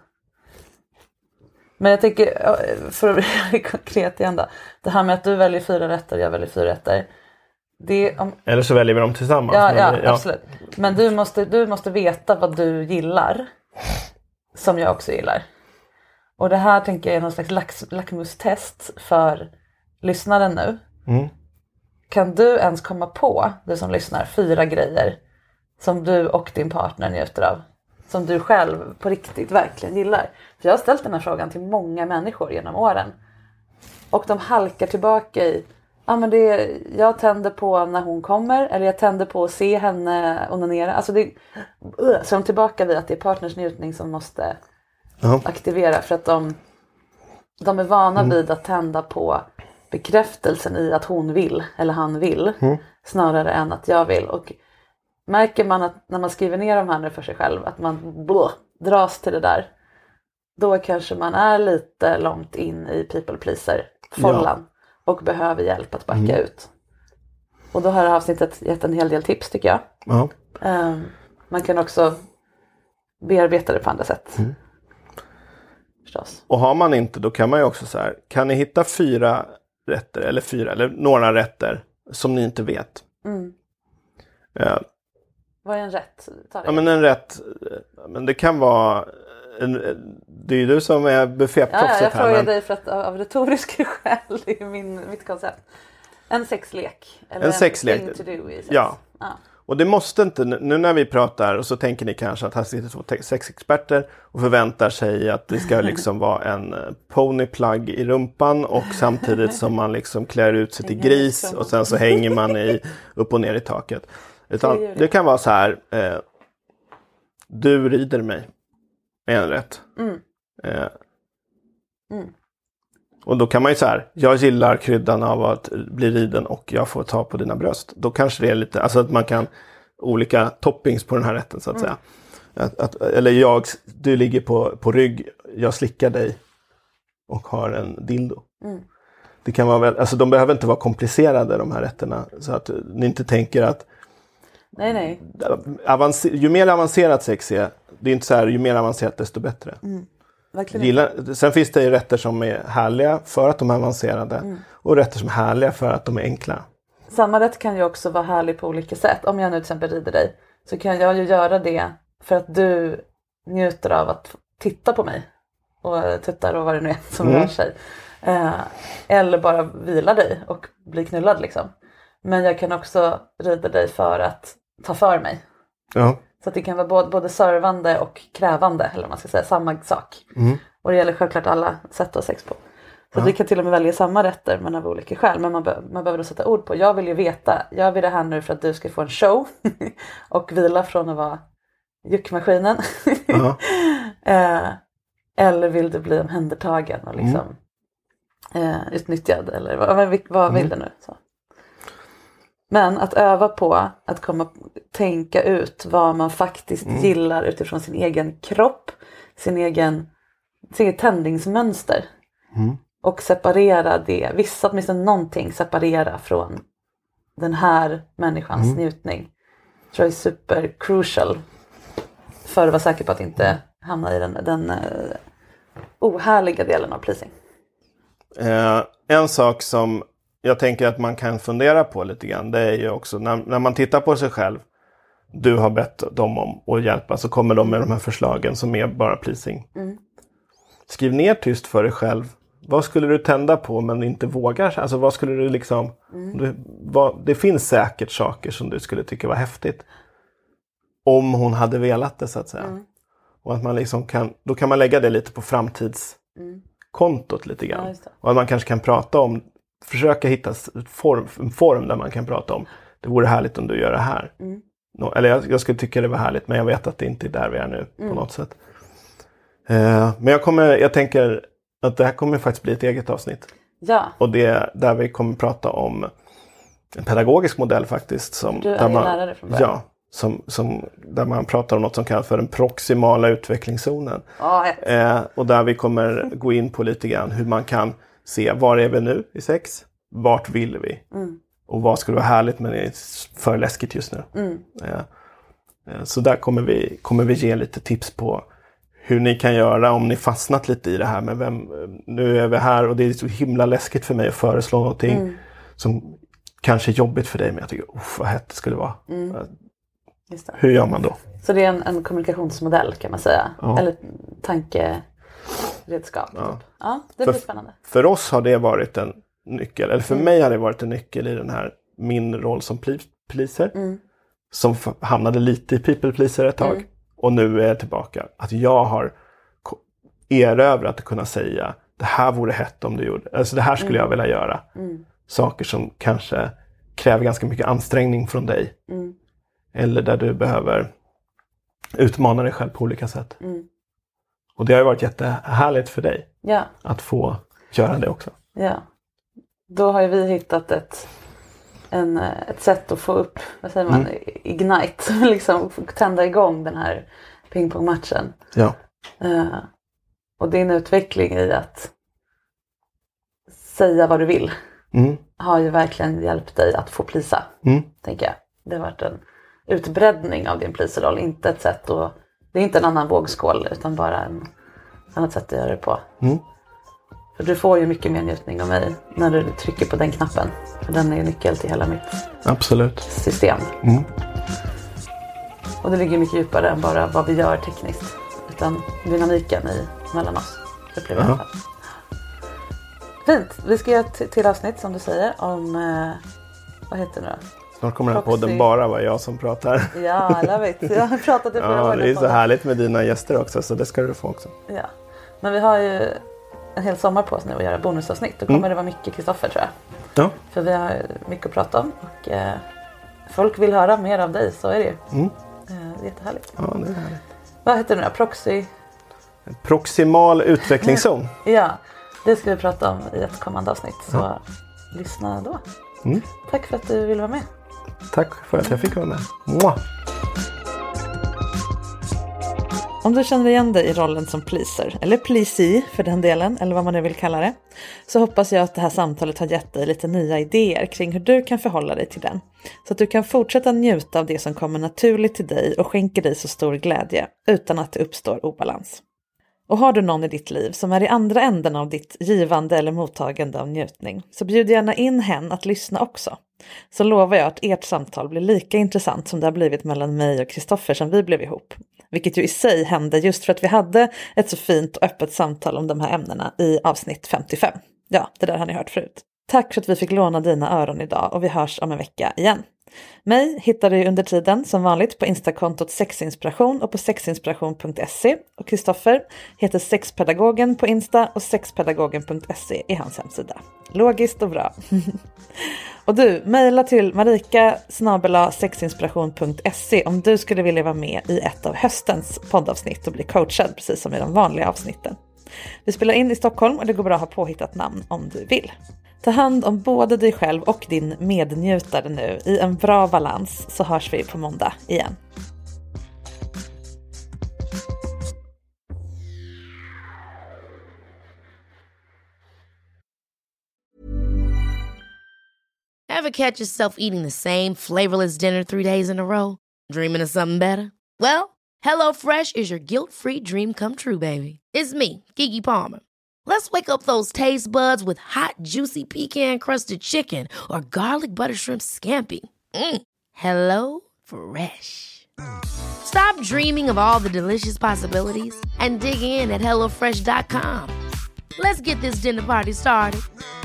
Men jag tänker, för att bli konkret igen då. Det här med att du väljer fyra rätter, jag väljer fyra rätter. Det, om... Eller så väljer vi dem tillsammans. Ja, ja, ja. Absolut. Men du måste, du måste veta vad du gillar. Som jag också gillar. Och det här tänker jag är någon slags lax, lackmustest för lyssnaren nu. Mm. Kan du ens komma på, du som lyssnar, fyra grejer som du och din partner njuter av? Som du själv på riktigt verkligen gillar. För jag har ställt den här frågan till många människor genom åren. Och de halkar tillbaka i, ja men det, jag tänder på när hon kommer. Eller jag tänder på att se henne onanera. Alltså det, så de tillbaka vid att det är partners njutning som måste ja. aktivera. För att de, de är vana mm. vid att tända på bekräftelsen i att hon vill. Eller han vill. Mm. Snarare än att jag vill. Och märker man att när man skriver ner de här nu för sig själv. Att man blå, dras till det där. Då kanske man är lite långt in i people pleaser follan. Ja. Och behöver hjälp att backa mm. ut. Och då har avsnittet gett en hel del tips tycker jag. Ja. Um, man kan också bearbeta det på andra sätt. Mm. Förstås. Och har man inte, då kan man ju också så här. Kan ni hitta fyra rätter eller fyra eller några rätter som ni inte vet? Mm. Uh, Vad är en rätt? Ja men en rätt, men det kan vara, en, det är ju du som är bufféproffset här. Ja, jag frågar men... dig för att av retoriska skäl, det är min, mitt koncept. En sexlek. Eller en sexlek. En thing to do i sex. Ja. ja. Och det måste inte, nu när vi pratar och så tänker ni kanske att här sitter två sexexperter och förväntar sig att det ska liksom vara en ponyplug i rumpan och samtidigt som man liksom klär ut sig till gris och sen så hänger man i, upp och ner i taket. Utan det. det kan vara så här, eh, du rider mig med en rätt. Mm. Eh, mm. Och då kan man ju så här, jag gillar kryddan av att bli riden och jag får ta på dina bröst. Då kanske det är lite, alltså att man kan, olika toppings på den här rätten så att mm. säga. Att, att, eller jag, du ligger på, på rygg, jag slickar dig och har en dildo. Mm. Det kan vara väl, alltså de behöver inte vara komplicerade de här rätterna. Så att ni inte tänker att nej, nej. Avancer, ju mer avancerat sex är, det är inte så här, ju mer avancerat desto bättre. Mm. Gillar, sen finns det ju rätter som är härliga för att de är avancerade mm. och rätter som är härliga för att de är enkla. samma rätt kan ju också vara härlig på olika sätt. Om jag nu till exempel rider dig, så kan jag ju göra det för att du njuter av att titta på mig. Och tuttar och vad det nu är som mm. rör sig. Eh, eller bara vila dig och bli knullad liksom. Men jag kan också rida dig för att ta för mig. Ja. Så att det kan vara både, både servande och krävande, eller man ska säga, samma sak. Mm. Och det gäller självklart alla sätt att ha sex på. Så ja. Vi kan till och med välja samma rätter men av olika skäl. Men man, be- man behöver då sätta ord på. Jag vill ju veta, jag vill det här nu för att du ska få en show. Och vila från att vara juckmaskinen. Ja. eh, eller vill du bli omhändertagen och liksom mm. eh, utnyttjad. Eller vad, vad, vad vill mm. du nu? Så. Men att öva på att komma tänka ut vad man faktiskt mm. gillar utifrån sin egen kropp, sin egen, sin egen tändningsmönster. Mm. Och separera det, vissa åtminstone någonting separera från den här människans mm. njutning. Jag tror jag är super crucial för att vara säker på att inte hamna i den, den uh, ohärliga delen av pleasing. Eh, en sak som jag tänker att man kan fundera på lite grann, det är ju också när, när man tittar på sig själv, du har bett dem om att hjälpa, så kommer de med de här förslagen som är bara pleasing. Mm. Skriv ner tyst för dig själv. Vad skulle du tända på men inte vågar? Alltså vad skulle du liksom... Mm. Du, vad, det finns säkert saker som du skulle tycka var häftigt. Om hon hade velat det så att säga. Mm. Och att man liksom kan... Då kan man lägga det lite på framtidskontot lite grann. Ja, och att man kanske kan prata om... Försöka hitta ett form, en form där man kan prata om. Det vore härligt om du gör det här. Mm. No, eller jag, jag skulle tycka det var härligt. Men jag vet att det inte är där vi är nu mm. på något sätt. Uh, men jag kommer... Jag tänker... att det här kommer faktiskt bli ett eget avsnitt. Ja. Och det är där vi kommer prata om en pedagogisk modell faktiskt. Som, du är där ju man, lärare från början. Ja, som, som, där man pratar om något som kallas för den proximala utvecklingszonen. Oh, eh, och där vi kommer gå in på lite grann hur man kan se var är vi nu i sex, vart vill vi? Mm. Och vad skulle vara härligt men det är för läskigt just nu. Mm. Eh, eh, så där kommer vi, kommer vi ge lite tips på hur ni kan göra om ni fastnat lite i det här med vem, nu är vi här och det är så himla läskigt för mig att föreslå någonting mm. som kanske är jobbigt för dig, men jag tycker, uff vad hett det skulle vara. Mm. Just det. Hur gör man då? Så det är en, en kommunikationsmodell kan man säga, ja. Eller tankeredskap. Ja. Typ. Ja, det blir för, spännande. För oss har det varit en nyckel, eller för mm. mig har det varit en nyckel i den här, min roll som pleaser, mm. som hamnade lite i people pleaser ett tag. Mm. Och nu är jag tillbaka. Att jag har erövrat att kunna säga det här vore hett om du gjorde. Alltså det här skulle mm. jag vilja göra. Mm. Saker som kanske kräver ganska mycket ansträngning från dig. Mm. Eller där du behöver utmana dig själv på olika sätt. Mm. Och det har ju varit jättehärligt för dig. Ja. Att få göra det också. Ja. Då har ju vi hittat ett, en, ett sätt att få upp, vad säger man, mm. ignite. Liksom tända igång den här pingpongmatchen. Ja. Uh, och din utveckling i att säga vad du vill mm. har ju verkligen hjälpt dig att få plisa, mm. tänker jag. Det har varit en utbreddning av din pliseroll, inte ett sätt att, det är inte en annan vågskål utan bara en annat sätt att göra det på. Mm. För du får ju mycket mer njutning av mig när du trycker på den knappen. För den är ju nyckel till hela mitt Absolut. system. Mm. Och det ligger mycket djupare än bara vad vi gör tekniskt. Utan dynamiken i mellan oss. Upplever jag i alla fall. Fint. Vi ska göra ett till avsnitt som du säger om, eh, vad heter det då? Snart kommer den podden bara vara jag som pratar. Ja, I love it. Jag har pratat i flera ja, år. det är så härligt med dina gäster också, så det ska du få också. Ja, men vi har ju en hel sommar på oss nu att göra bonusavsnitt. Då kommer mm. det vara mycket Kristoffer, tror jag. Ja. För vi har mycket att prata om. Och eh, folk vill höra mer av dig, så är det ju. Mm. Eh, det är jättehärligt. Ja, det är härligt. Vad heter det nu? Proxy? Proximal utvecklingszon. Ja, det ska vi prata om i ett kommande avsnitt. Så ja. Lyssna då. Mm. Tack för att du ville vara med. Tack för att jag fick vara med. Mwah! Om du känner igen dig i rollen som pleaser, eller pleasee för den delen, eller vad man nu vill kalla det, så hoppas jag att det här samtalet har gett dig lite nya idéer kring hur du kan förhålla dig till den. Så att du kan fortsätta njuta av det som kommer naturligt till dig och skänker dig så stor glädje utan att det uppstår obalans. Och har du någon i ditt liv som är i andra änden av ditt givande eller mottagande av njutning, så bjud gärna in hen att lyssna också. Så lovar jag att ert samtal blir lika intressant som det har blivit mellan mig och Kristoffer som vi blev ihop. Vilket ju i sig hände just för att vi hade ett så fint och öppet samtal om de här ämnena i avsnitt femtiofem. Ja, det där har ni hört förut. Tack för att vi fick låna dina öron idag och vi hörs om en vecka igen. Mig hittar du under tiden som vanligt på Instakontot sexinspiration och på sexinspiration punkt se. Och Kristoffer heter sexpedagogen på Insta och sexpedagogen punkt se är hans hemsida. Logiskt och bra. Och du, mejla till marika snabel-a sexinspiration punkt se om du skulle vilja vara med i ett av höstens poddavsnitt och bli coachad precis som i de vanliga avsnitten. Vi spelar in i Stockholm och det går bra att ha påhittat namn om du vill. Ta hand om både dig själv och din mednjutare nu i en bra balans, så hörs vi på måndag igen. Ever catch yourself eating the same flavorless dinner three days in a row? Dreaming of something better? Well, HelloFresh is your guilt-free dream come true, baby. It's me, Keke Palmer. Let's wake up those taste buds with hot, juicy pecan-crusted chicken or garlic butter shrimp scampi. Mm. Hello Fresh. Stop dreaming of all the delicious possibilities and dig in at hello fresh dot com. Let's get this dinner party started.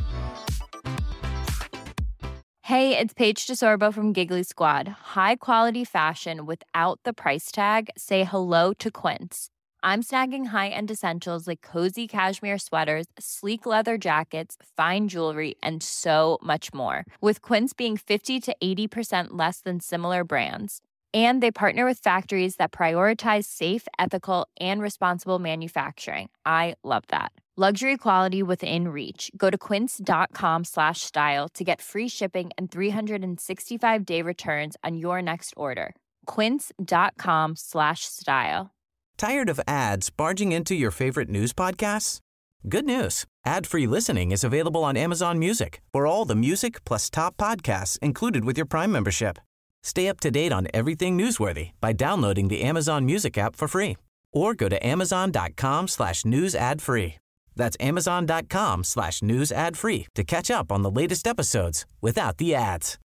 Hey, it's Paige DeSorbo from Giggly Squad. High quality fashion without the price tag. Say hello to Quince. I'm snagging high-end essentials like cozy cashmere sweaters, sleek leather jackets, fine jewelry, and so much more. With Quince being fifty to eighty percent less than similar brands. And they partner with factories that prioritize safe, ethical, and responsible manufacturing. I love that. Luxury quality within reach. Go to quince.com slash style to get free shipping and three sixty-five day returns on your next order. Quince.com slash style. Tired of ads barging into your favorite news podcasts? Good news. Ad-free listening is available on Amazon Music for all the music plus top podcasts included with your Prime membership. Stay up to date on everything newsworthy by downloading the Amazon Music app for free or go to amazon.com slash news ad free. That's amazon.com slash news ad free to catch up on the latest episodes without the ads.